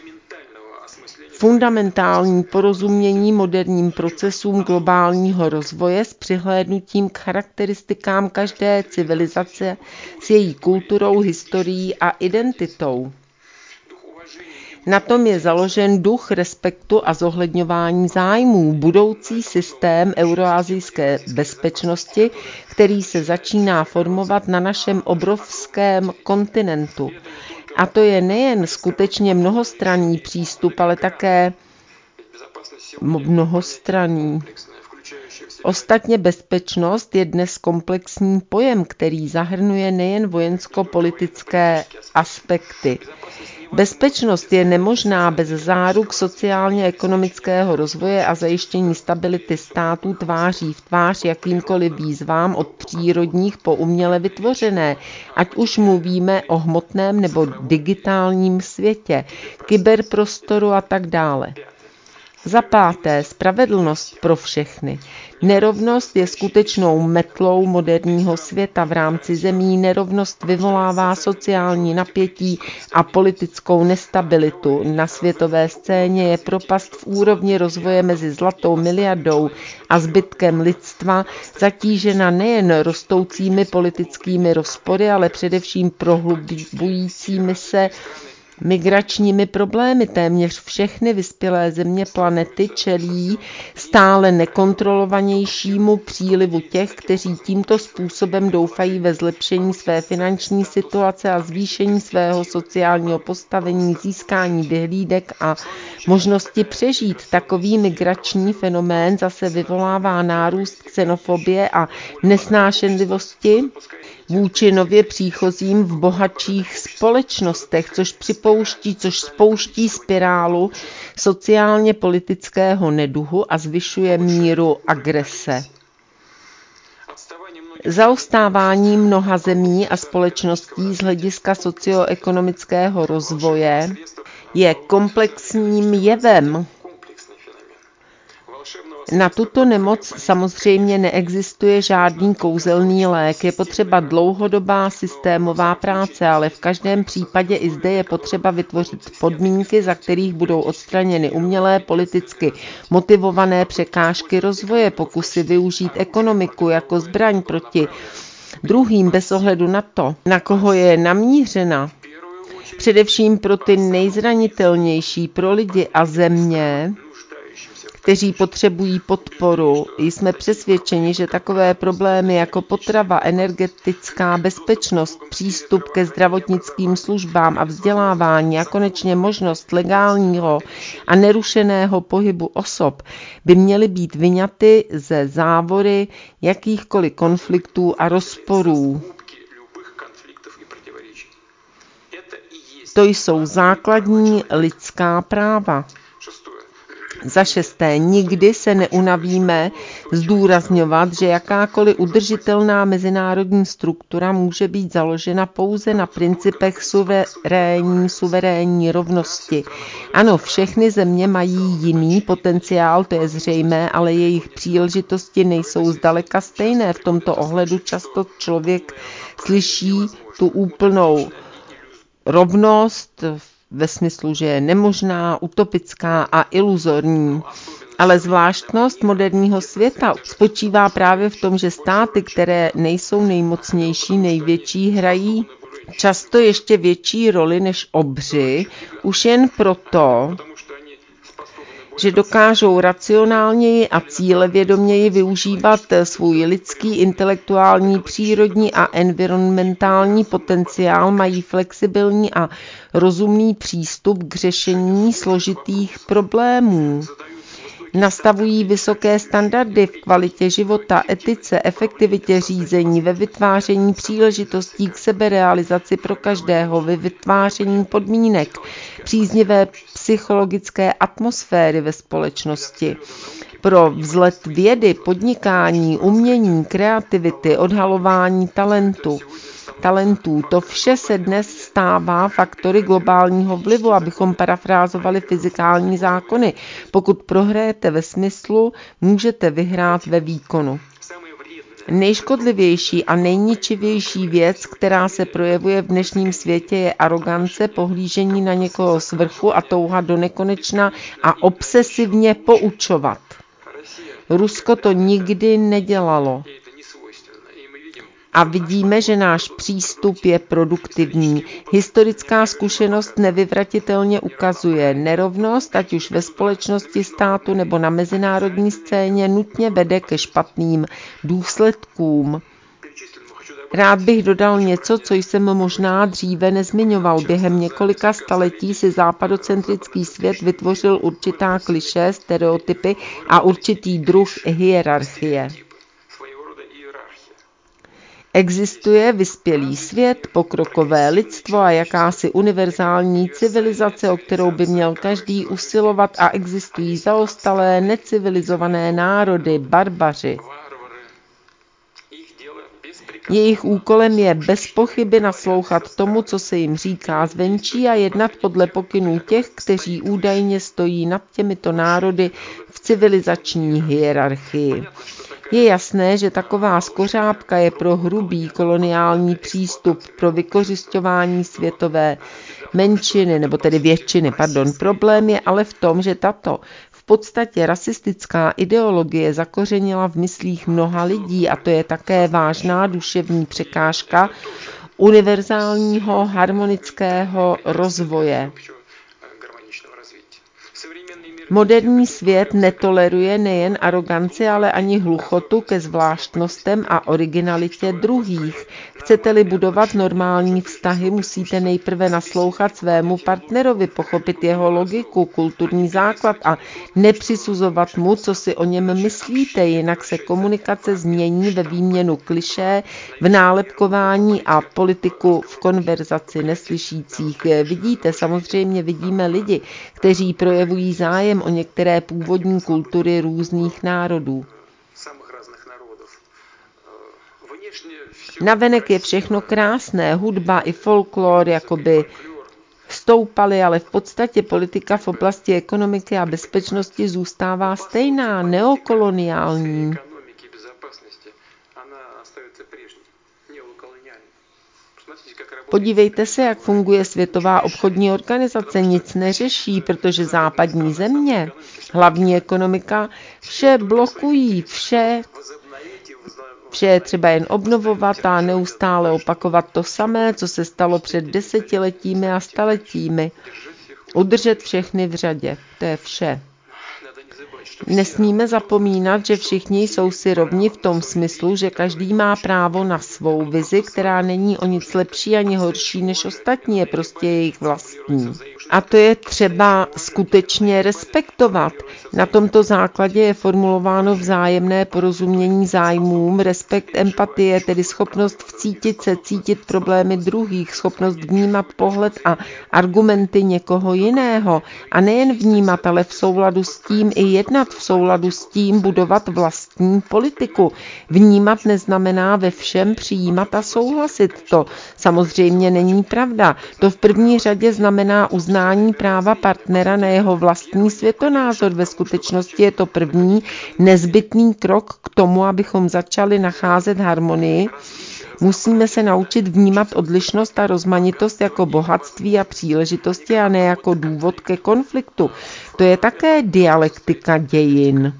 fundamentální porozumění moderním procesům globálního rozvoje s přihlédnutím k charakteristikám každé civilizace s její kulturou, historií a identitou. Na tom je založen duch respektu a zohledňování zájmů, budoucí systém euroasijské bezpečnosti, který se začíná formovat na našem obrovském kontinentu. A to je nejen skutečně mnohostranný přístup, ale také mnohostranný. Ostatně bezpečnost je dnes komplexní pojem, který zahrnuje nejen vojensko-politické aspekty. Bezpečnost je nemožná bez záruk sociálně-ekonomického rozvoje a zajištění stability států tváří v tvář jakýmkoliv výzvám od přírodních po uměle vytvořené, ať už mluvíme o hmotném nebo digitálním světě, kyberprostoru a tak dále. Za páté, spravedlnost pro všechny. Nerovnost je skutečnou metlou moderního světa. V rámci zemí nerovnost vyvolává sociální napětí a politickou nestabilitu. Na světové scéně je propast v úrovni rozvoje mezi zlatou miliardou a zbytkem lidstva zatížena nejen rostoucími politickými rozpory, ale především prohlubujícími se migračními problémy. Téměř všechny vyspělé země planety čelí stále nekontrolovanějšímu přílivu těch, kteří tímto způsobem doufají ve zlepšení své finanční situace a zvýšení svého sociálního postavení, získání vyhlídek a možnosti přežít. Takový migrační fenomén zase vyvolává nárůst xenofobie a nesnášenlivosti vůči nově příchozím v bohatších společnostech, což připouští, což spouští spirálu sociálně politického neduhu a zvyšuje míru agrese. Zaostávání mnoha zemí a společností z hlediska socioekonomického rozvoje je komplexním jevem. Na tuto nemoc samozřejmě neexistuje žádný kouzelný lék, je potřeba dlouhodobá systémová práce, ale v každém případě i zde je potřeba vytvořit podmínky, za kterých budou odstraněny umělé, politicky motivované překážky rozvoje, pokusy využít ekonomiku jako zbraň proti druhým bez ohledu na to, na koho je namířena. Především pro ty nejzranitelnější, pro lidi a země, kteří potřebují podporu. Jsme přesvědčeni, že takové problémy jako potrava, energetická bezpečnost, přístup ke zdravotnickým službám a vzdělávání a konečně možnost legálního a nerušeného pohybu osob by měly být vyňaty ze závory jakýchkoliv konfliktů a rozporů. To jsou základní lidská práva. Za šesté, nikdy se neunavíme zdůrazňovat, že jakákoliv udržitelná mezinárodní struktura může být založena pouze na principech suverénní, suverénní rovnosti. Ano, všechny země mají jiný potenciál, to je zřejmé, ale jejich příležitosti nejsou zdaleka stejné. V tomto ohledu často člověk slyší tu úplnou rovnost ve smyslu, že je nemožná, utopická a iluzorní. Ale zvláštnost moderního světa spočívá právě v tom, že státy, které nejsou nejmocnější, největší, hrají často ještě větší roli než obři, už jen proto, že dokážou racionálněji a cílevědoměji využívat svůj lidský, intelektuální, přírodní a environmentální potenciál, mají flexibilní a rozumný přístup k řešení složitých problémů. Nastavují vysoké standardy v kvalitě života, etice, efektivitě řízení, ve vytváření příležitostí k seberealizaci pro každého, ve vytváření podmínek, příznivé psychologické atmosféry ve společnosti. Pro vzlet vědy, podnikání, umění, kreativity, odhalování talentu. talentů. To vše se dnes stává faktory globálního vlivu, abychom parafrázovali fyzikální zákony. Pokud prohrajete ve smyslu, můžete vyhrát ve výkonu. Nejškodlivější a nejničivější věc, která se projevuje v dnešním světě, je arogance, pohlížení na někoho z vrchu a touha do nekonečna a obsesivně poučovat. Rusko to nikdy nedělalo. A vidíme, že náš přístup je produktivní. Historická zkušenost nevyvratitelně ukazuje, nerovnost, ať už ve společnosti státu nebo na mezinárodní scéně, nutně vede ke špatným důsledkům. Rád bych dodal něco, co jsem možná dříve nezmiňoval. Během několika staletí si západocentrický svět vytvořil určitá klišé, stereotypy a určitý druh hierarchie. Existuje vyspělý svět, pokrokové lidstvo a jakási univerzální civilizace, o kterou by měl každý usilovat, a existují zaostalé, necivilizované národy, barbaři. Jejich úkolem je bez pochyby naslouchat tomu, co se jim říká zvenčí, a jednat podle pokynů těch, kteří údajně stojí nad těmito národy v civilizační hierarchii. Je jasné, že taková skořápka je pro hrubý koloniální přístup, pro vykořisťování světové menšiny, nebo tedy většiny, pardon. Problém je ale v tom, že tato v podstatě rasistická ideologie zakořenila v myslích mnoha lidí, a to je také vážná duševní překážka univerzálního harmonického rozvoje. Moderní svět netoleruje nejen aroganci, ale ani hluchotu ke zvláštnostem a originalitě druhých. Chcete-li budovat normální vztahy, musíte nejprve naslouchat svému partnerovi, pochopit jeho logiku, kulturní základ a nepřisuzovat mu, co si o něm myslíte, jinak se komunikace změní ve výměnu klišé, v nálepkování a politiku v konverzaci neslyšících. Vidíte, samozřejmě vidíme lidi, kteří projevují zájem o některé původní kultury různých národů. Navenek je všechno krásné, hudba i folklor jakoby stoupaly, ale v podstatě politika v oblasti ekonomiky a bezpečnosti zůstává stejná, neokoloniální. Podívejte se, jak funguje Světová obchodní organizace. Nic neřeší, protože západní země, hlavní ekonomika, vše blokují, vše, vše je třeba jen obnovovat a neustále opakovat to samé, co se stalo před desetiletími a staletími. Udržet všechny v řadě, to je vše. Nesmíme zapomínat, že všichni jsou si rovni v tom smyslu, že každý má právo na svou vizi, která není o nic lepší ani horší než ostatní, je prostě jejich vlastní. A to je třeba skutečně respektovat. Na tomto základě je formulováno vzájemné porozumění zájmům, respekt, empatie, tedy schopnost vcítit se, cítit problémy druhých, schopnost vnímat pohled a argumenty někoho jiného. A nejen vnímat, ale v souladu s tím i jednat v souladu s tím, budovat vlastní politiku. Vnímat neznamená ve všem přijímat a souhlasit. To samozřejmě není pravda. To v první řadě znamená uznání práva partnera na jeho vlastní světonázor. Ve skutečnosti je to první nezbytný krok k tomu, abychom začali nacházet harmonii. Musíme se naučit vnímat odlišnost a rozmanitost jako bohatství a příležitosti a ne jako důvod ke konfliktu. To je také dialektika dějin.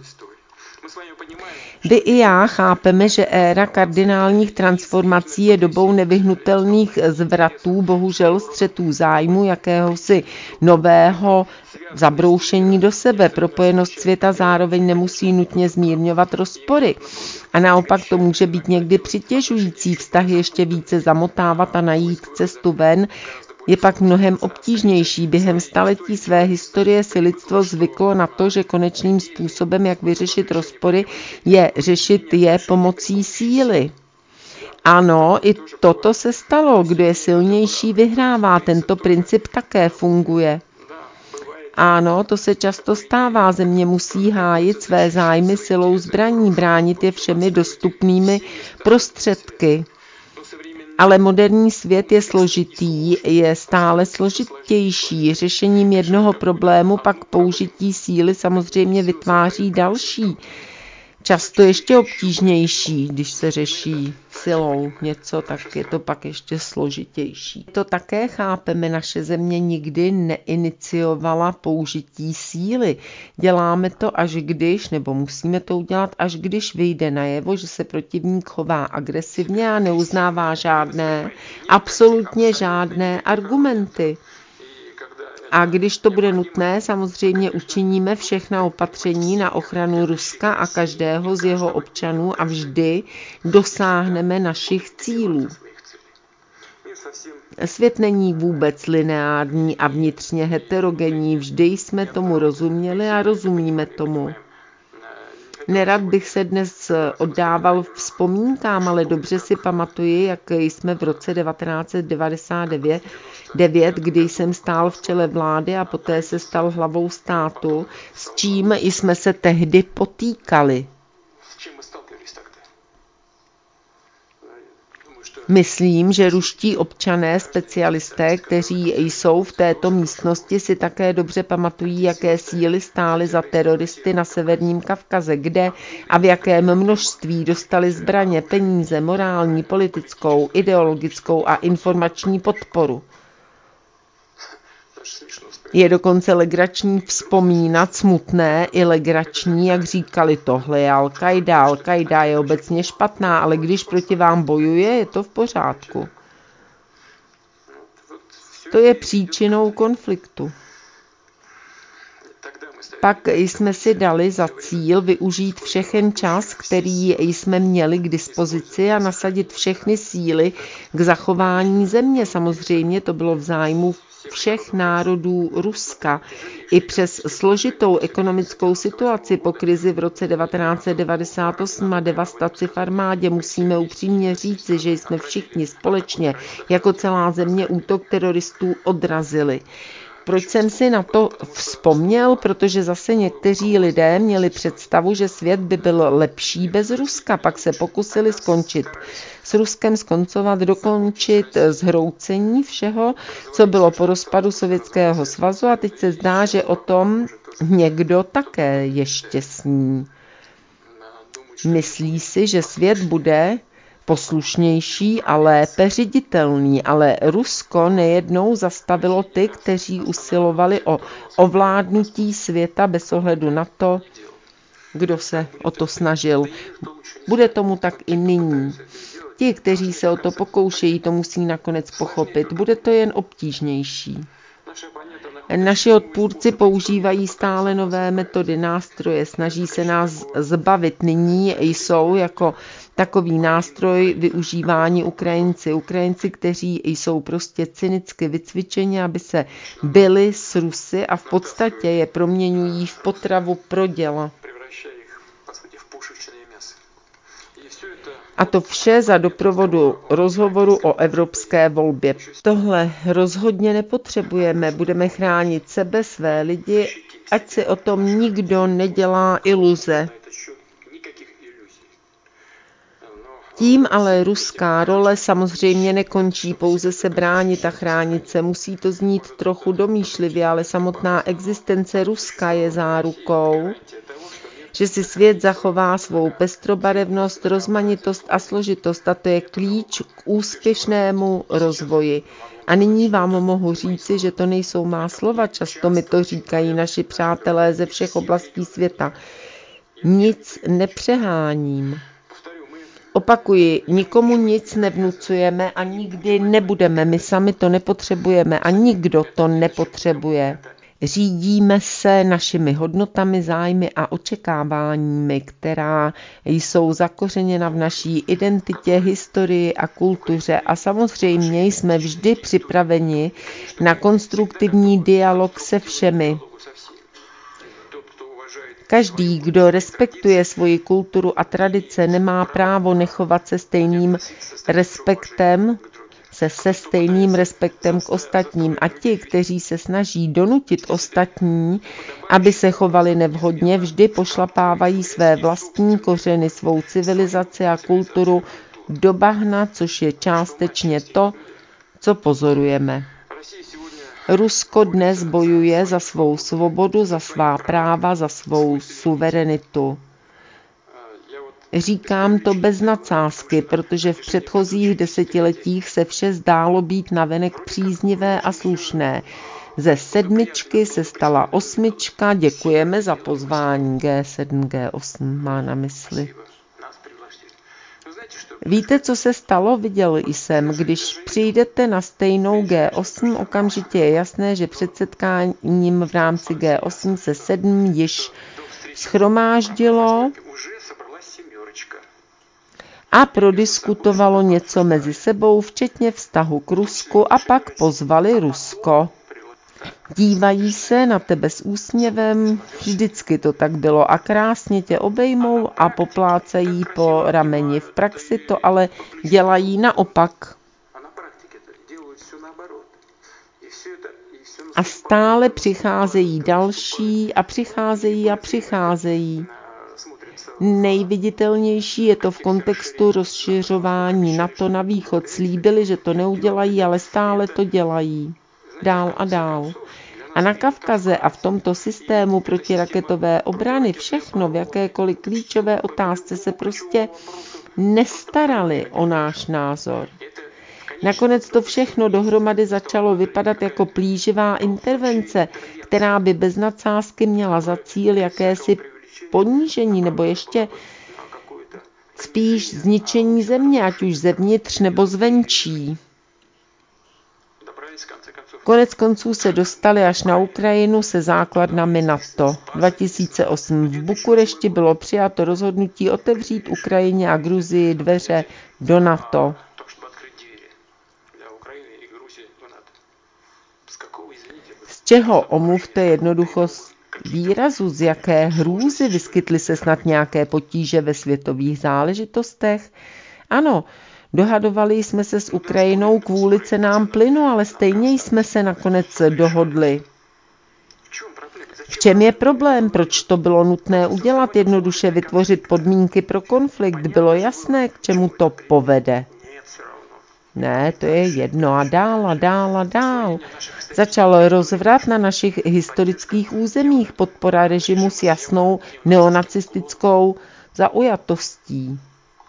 Vy i já chápeme, že éra kardinálních transformací je dobou nevyhnutelných zvratů, bohužel střetů zájmu, jakéhosi nového zabroušení do sebe. Propojenost světa zároveň nemusí nutně zmírňovat rozpory. A naopak to může být někdy přitěžující, vztahy ještě více zamotávat a najít cestu ven, je pak mnohem obtížnější. Během staletí své historie si lidstvo zvyklo na to, že konečným způsobem, jak vyřešit rozpory, je řešit je pomocí síly. Ano, i toto se stalo. Kdo je silnější, vyhrává. Tento princip také funguje. Ano, to se často stává. Země musí hájit své zájmy silou zbraní, bránit je všemi dostupnými prostředky. Ale moderní svět je složitý, je stále složitější. Řešením jednoho problému pak použití síly samozřejmě vytváří další. Často ještě obtížnější, když se řeší silou něco, tak je to pak ještě složitější. To také chápeme, naše země nikdy neiniciovala použití síly. Děláme to až když, nebo musíme to udělat, až když vyjde najevo, že se protivník chová agresivně a neuznává žádné, absolutně žádné argumenty. A když to bude nutné, samozřejmě učiníme všechna opatření na ochranu Ruska a každého z jeho občanů a vždy dosáhneme našich cílů. Svět není vůbec lineární a vnitřně heterogenní, vždy jsme tomu rozuměli a rozumíme tomu. Nerad bych se dnes oddával vzpomínkám, ale dobře si pamatuji, jak jsme v roce devatenáct set devadesát devět, kdy jsem stál v čele vlády a poté se stal hlavou státu, s čím jsme se tehdy potýkali. Myslím, že ruští občané, specialisté, kteří jsou v této místnosti, si také dobře pamatují, jaké síly stály za teroristy na Severním Kavkaze, kde a v jakém množství dostali zbraně, peníze, morální, politickou, ideologickou a informační podporu. Je dokonce legrační vzpomínat, smutné i legrační, jak říkali, tohle je Al-Qaida, Al-Qaida je obecně špatná, ale když proti vám bojuje, je to v pořádku. To je příčinou konfliktu. Pak jsme si dali za cíl využít všechen čas, který jsme měli k dispozici a nasadit všechny síly k zachování země. Samozřejmě to bylo v zájmu všech národů Ruska. I přes složitou ekonomickou situaci po krizi v roce devatenáct set devadesát osm a devastaci v armádě musíme upřímně říci, že jsme všichni společně jako celá země útok teroristů odrazili. Proč jsem si na to vzpomněl? Protože zase někteří lidé měli představu, že svět by byl lepší bez Ruska, pak se pokusili skončit s Ruskem, skoncovat, dokončit zhroucení všeho, co bylo po rozpadu Sovětského svazu a teď se zdá, že o tom někdo také ještě sní. Myslí si, že svět bude poslušnější a lépe ředitelný, ale Rusko nejednou zastavilo ty, kteří usilovali o ovládnutí světa bez ohledu na to, kdo se o to snažil. Bude tomu tak i nyní. Ti, kteří se o to pokoušejí, to musí nakonec pochopit. Bude to jen obtížnější. Naši odpůrci používají stále nové metody, nástroje, snaží se nás zbavit. Nyní jsou jako takový nástroj využívání Ukrajinci. Ukrajinci, kteří jsou prostě cynicky vycvičeni, aby se byli s Rusy a v podstatě je proměňují v potravu pro děla. A to vše za doprovodu rozhovoru o evropské volbě. Tohle rozhodně nepotřebujeme. Budeme chránit sebe, své lidi, ať si o tom nikdo nedělá iluze. Tím ale ruská role samozřejmě nekončí, pouze se bránit a chránit se. Musí to znít trochu domýšlivě, ale samotná existence Ruska je zárukou, že si svět zachová svou pestrobarevnost, rozmanitost a složitost a to je klíč k úspěšnému rozvoji. A nyní vám mohu říci, že to nejsou má slova, často mi to říkají naši přátelé ze všech oblastí světa. Nic nepřeháním. Opakuji, nikomu nic nevnucujeme a nikdy nebudeme, my sami to nepotřebujeme a nikdo to nepotřebuje. Řídíme se našimi hodnotami, zájmy a očekáváními, která jsou zakořeněna v naší identitě, historii a kultuře a samozřejmě jsme vždy připraveni na konstruktivní dialog se všemi. Každý, kdo respektuje svoji kulturu a tradice, nemá právo nechovat se stejným respektem, se se stejným respektem k ostatním a ti, kteří se snaží donutit ostatní, aby se chovali nevhodně, vždy pošlapávají své vlastní kořeny, svou civilizaci a kulturu do bahna, což je částečně to, co pozorujeme. Rusko dnes bojuje za svou svobodu, za svá práva, za svou suverenitu. Říkám to bez nadsázky, protože v předchozích desetiletích se vše zdálo být navenek příznivé a slušné. Ze sedmičky se stala osmička, děkujeme za pozvání G sedm, G osm má na mysli. Víte, co se stalo? Viděl jsem, když přijdete na stejnou G osm, okamžitě je jasné, že před setkáním v rámci G osm se sedm již shromáždilo a prodiskutovalo něco mezi sebou, včetně vztahu k Rusku, a pak pozvali Rusko. Dívají se na tebe s úsměvem, vždycky to tak bylo, a krásně tě obejmou a poplácají po rameni. V praxi to ale dělají naopak. A stále přicházejí další a přicházejí a přicházejí. Nejviditelnější je to v kontextu rozšiřování NATO na východ. Slíbili, že to neudělají, ale stále to dělají. Dál a dál. A na Kavkaze a v tomto systému protiraketové obrany všechno v jakékoliv klíčové otázce se prostě nestarali o náš názor. Nakonec to všechno dohromady začalo vypadat jako plíživá intervence, která by bez nadsázky měla za cíl jakési ponížení nebo ještě spíš zničení země, ať už zevnitř nebo zvenčí. Konec konců se dostali až na Ukrajinu se základnami NATO. dva tisíce osm v Bukurešti bylo přijato rozhodnutí otevřít Ukrajině a Gruzii dveře do NATO. Z čeho, omluvte jednoduchost výrazu, z jaké hrůzy, vyskytly se snad nějaké potíže ve světových záležitostech? Ano, dohadovali jsme se s Ukrajinou kvůli cenám plynu, ale stejně jsme se nakonec dohodli. V čem je problém? Proč to bylo nutné udělat? Jednoduše vytvořit podmínky pro konflikt. Bylo jasné, k čemu to povede. Ne, to je jedno a dál a dál a dál. Začal rozvrat na našich historických územích, podpora režimu s jasnou neonacistickou zaujatostí.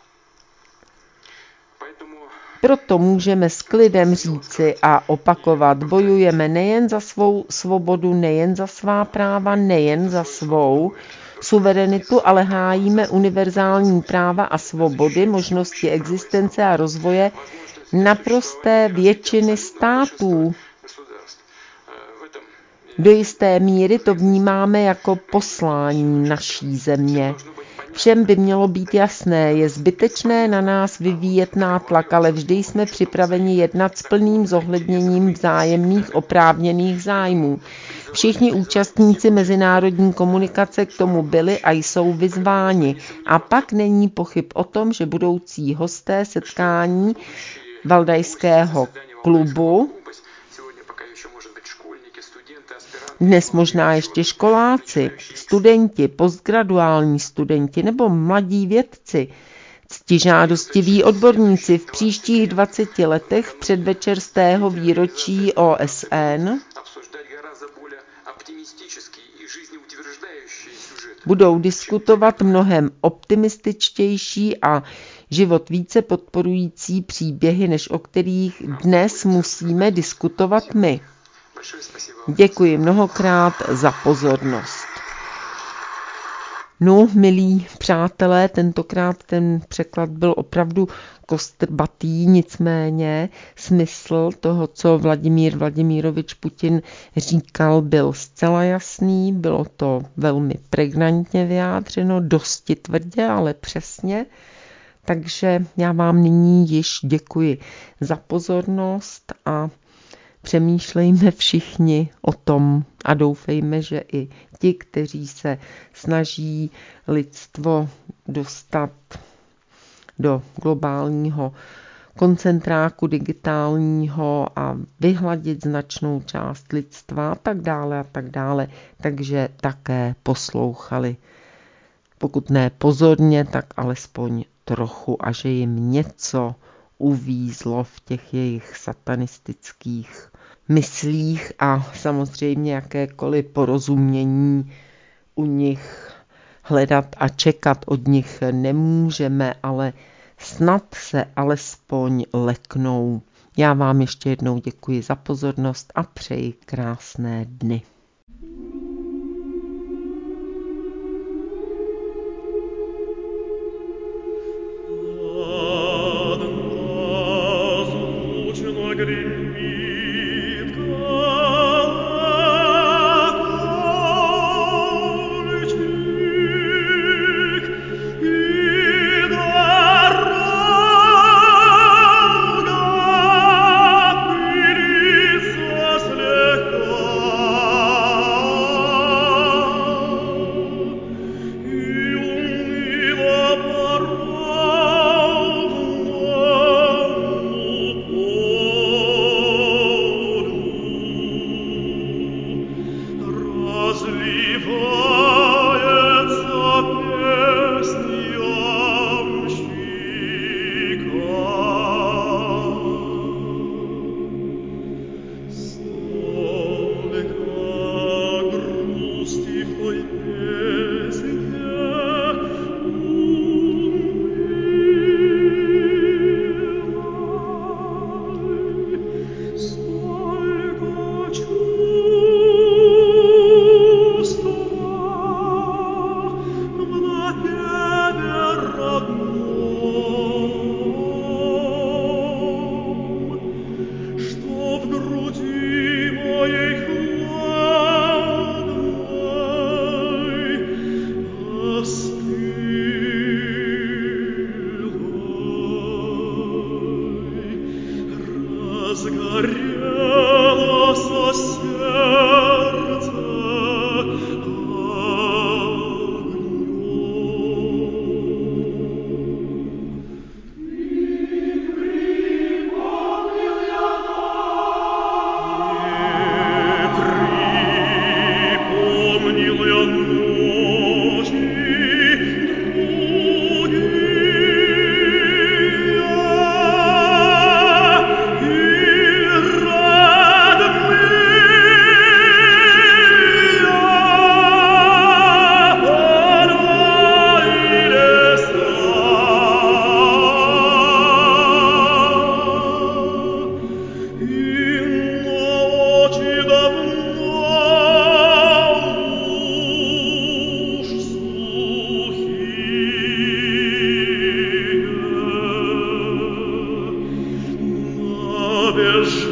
Proto můžeme s klidem říci a opakovat, bojujeme nejen za svou svobodu, nejen za svá práva, nejen za svou suverenitu, ale hájíme univerzální práva a svobody, možnosti existence a rozvoje naprosté většiny států. Do jisté míry to vnímáme jako poslání naší země. Všem by mělo být jasné, je zbytečné na nás vyvíjet nátlak, ale vždy jsme připraveni jednat s plným zohledněním vzájemných oprávněných zájmů. Všichni účastníci mezinárodní komunikace k tomu byli a jsou vyzváni. A pak není pochyb o tom, že budoucí hosté setkání Valdajského klubu, dnes možná ještě školáci, studenti, postgraduální studenti nebo mladí vědci, ctižádostiví odborníci v příštích dvaceti letech v předvečer stého výročí O S N budou diskutovat mnohem optimističtější a život více podporující příběhy, než o kterých dnes musíme diskutovat my. Děkuji mnohokrát za pozornost. No, milí přátelé, tentokrát ten překlad byl opravdu kostrbatý, nicméně smysl toho, co Vladimír Vladimírovič Putin říkal, byl zcela jasný, bylo to velmi pregnantně vyjádřeno, dosti tvrdě, ale přesně. Takže já vám nyní již děkuji za pozornost a přemýšlejme všichni o tom a doufejme, že i ti, kteří se snaží lidstvo dostat do globálního koncentráku digitálního a vyhladit značnou část lidstva a tak dále a tak dále, takže také poslouchali. Pokud ne pozorně, tak alespoň trochu a že jim něco uvízlo v těch jejich satanistických myslích a samozřejmě jakékoliv porozumění u nich hledat a čekat od nich nemůžeme, ale snad se alespoň leknou. Já vám ještě jednou děkuji za pozornost a přeji krásné dny. Wiesz,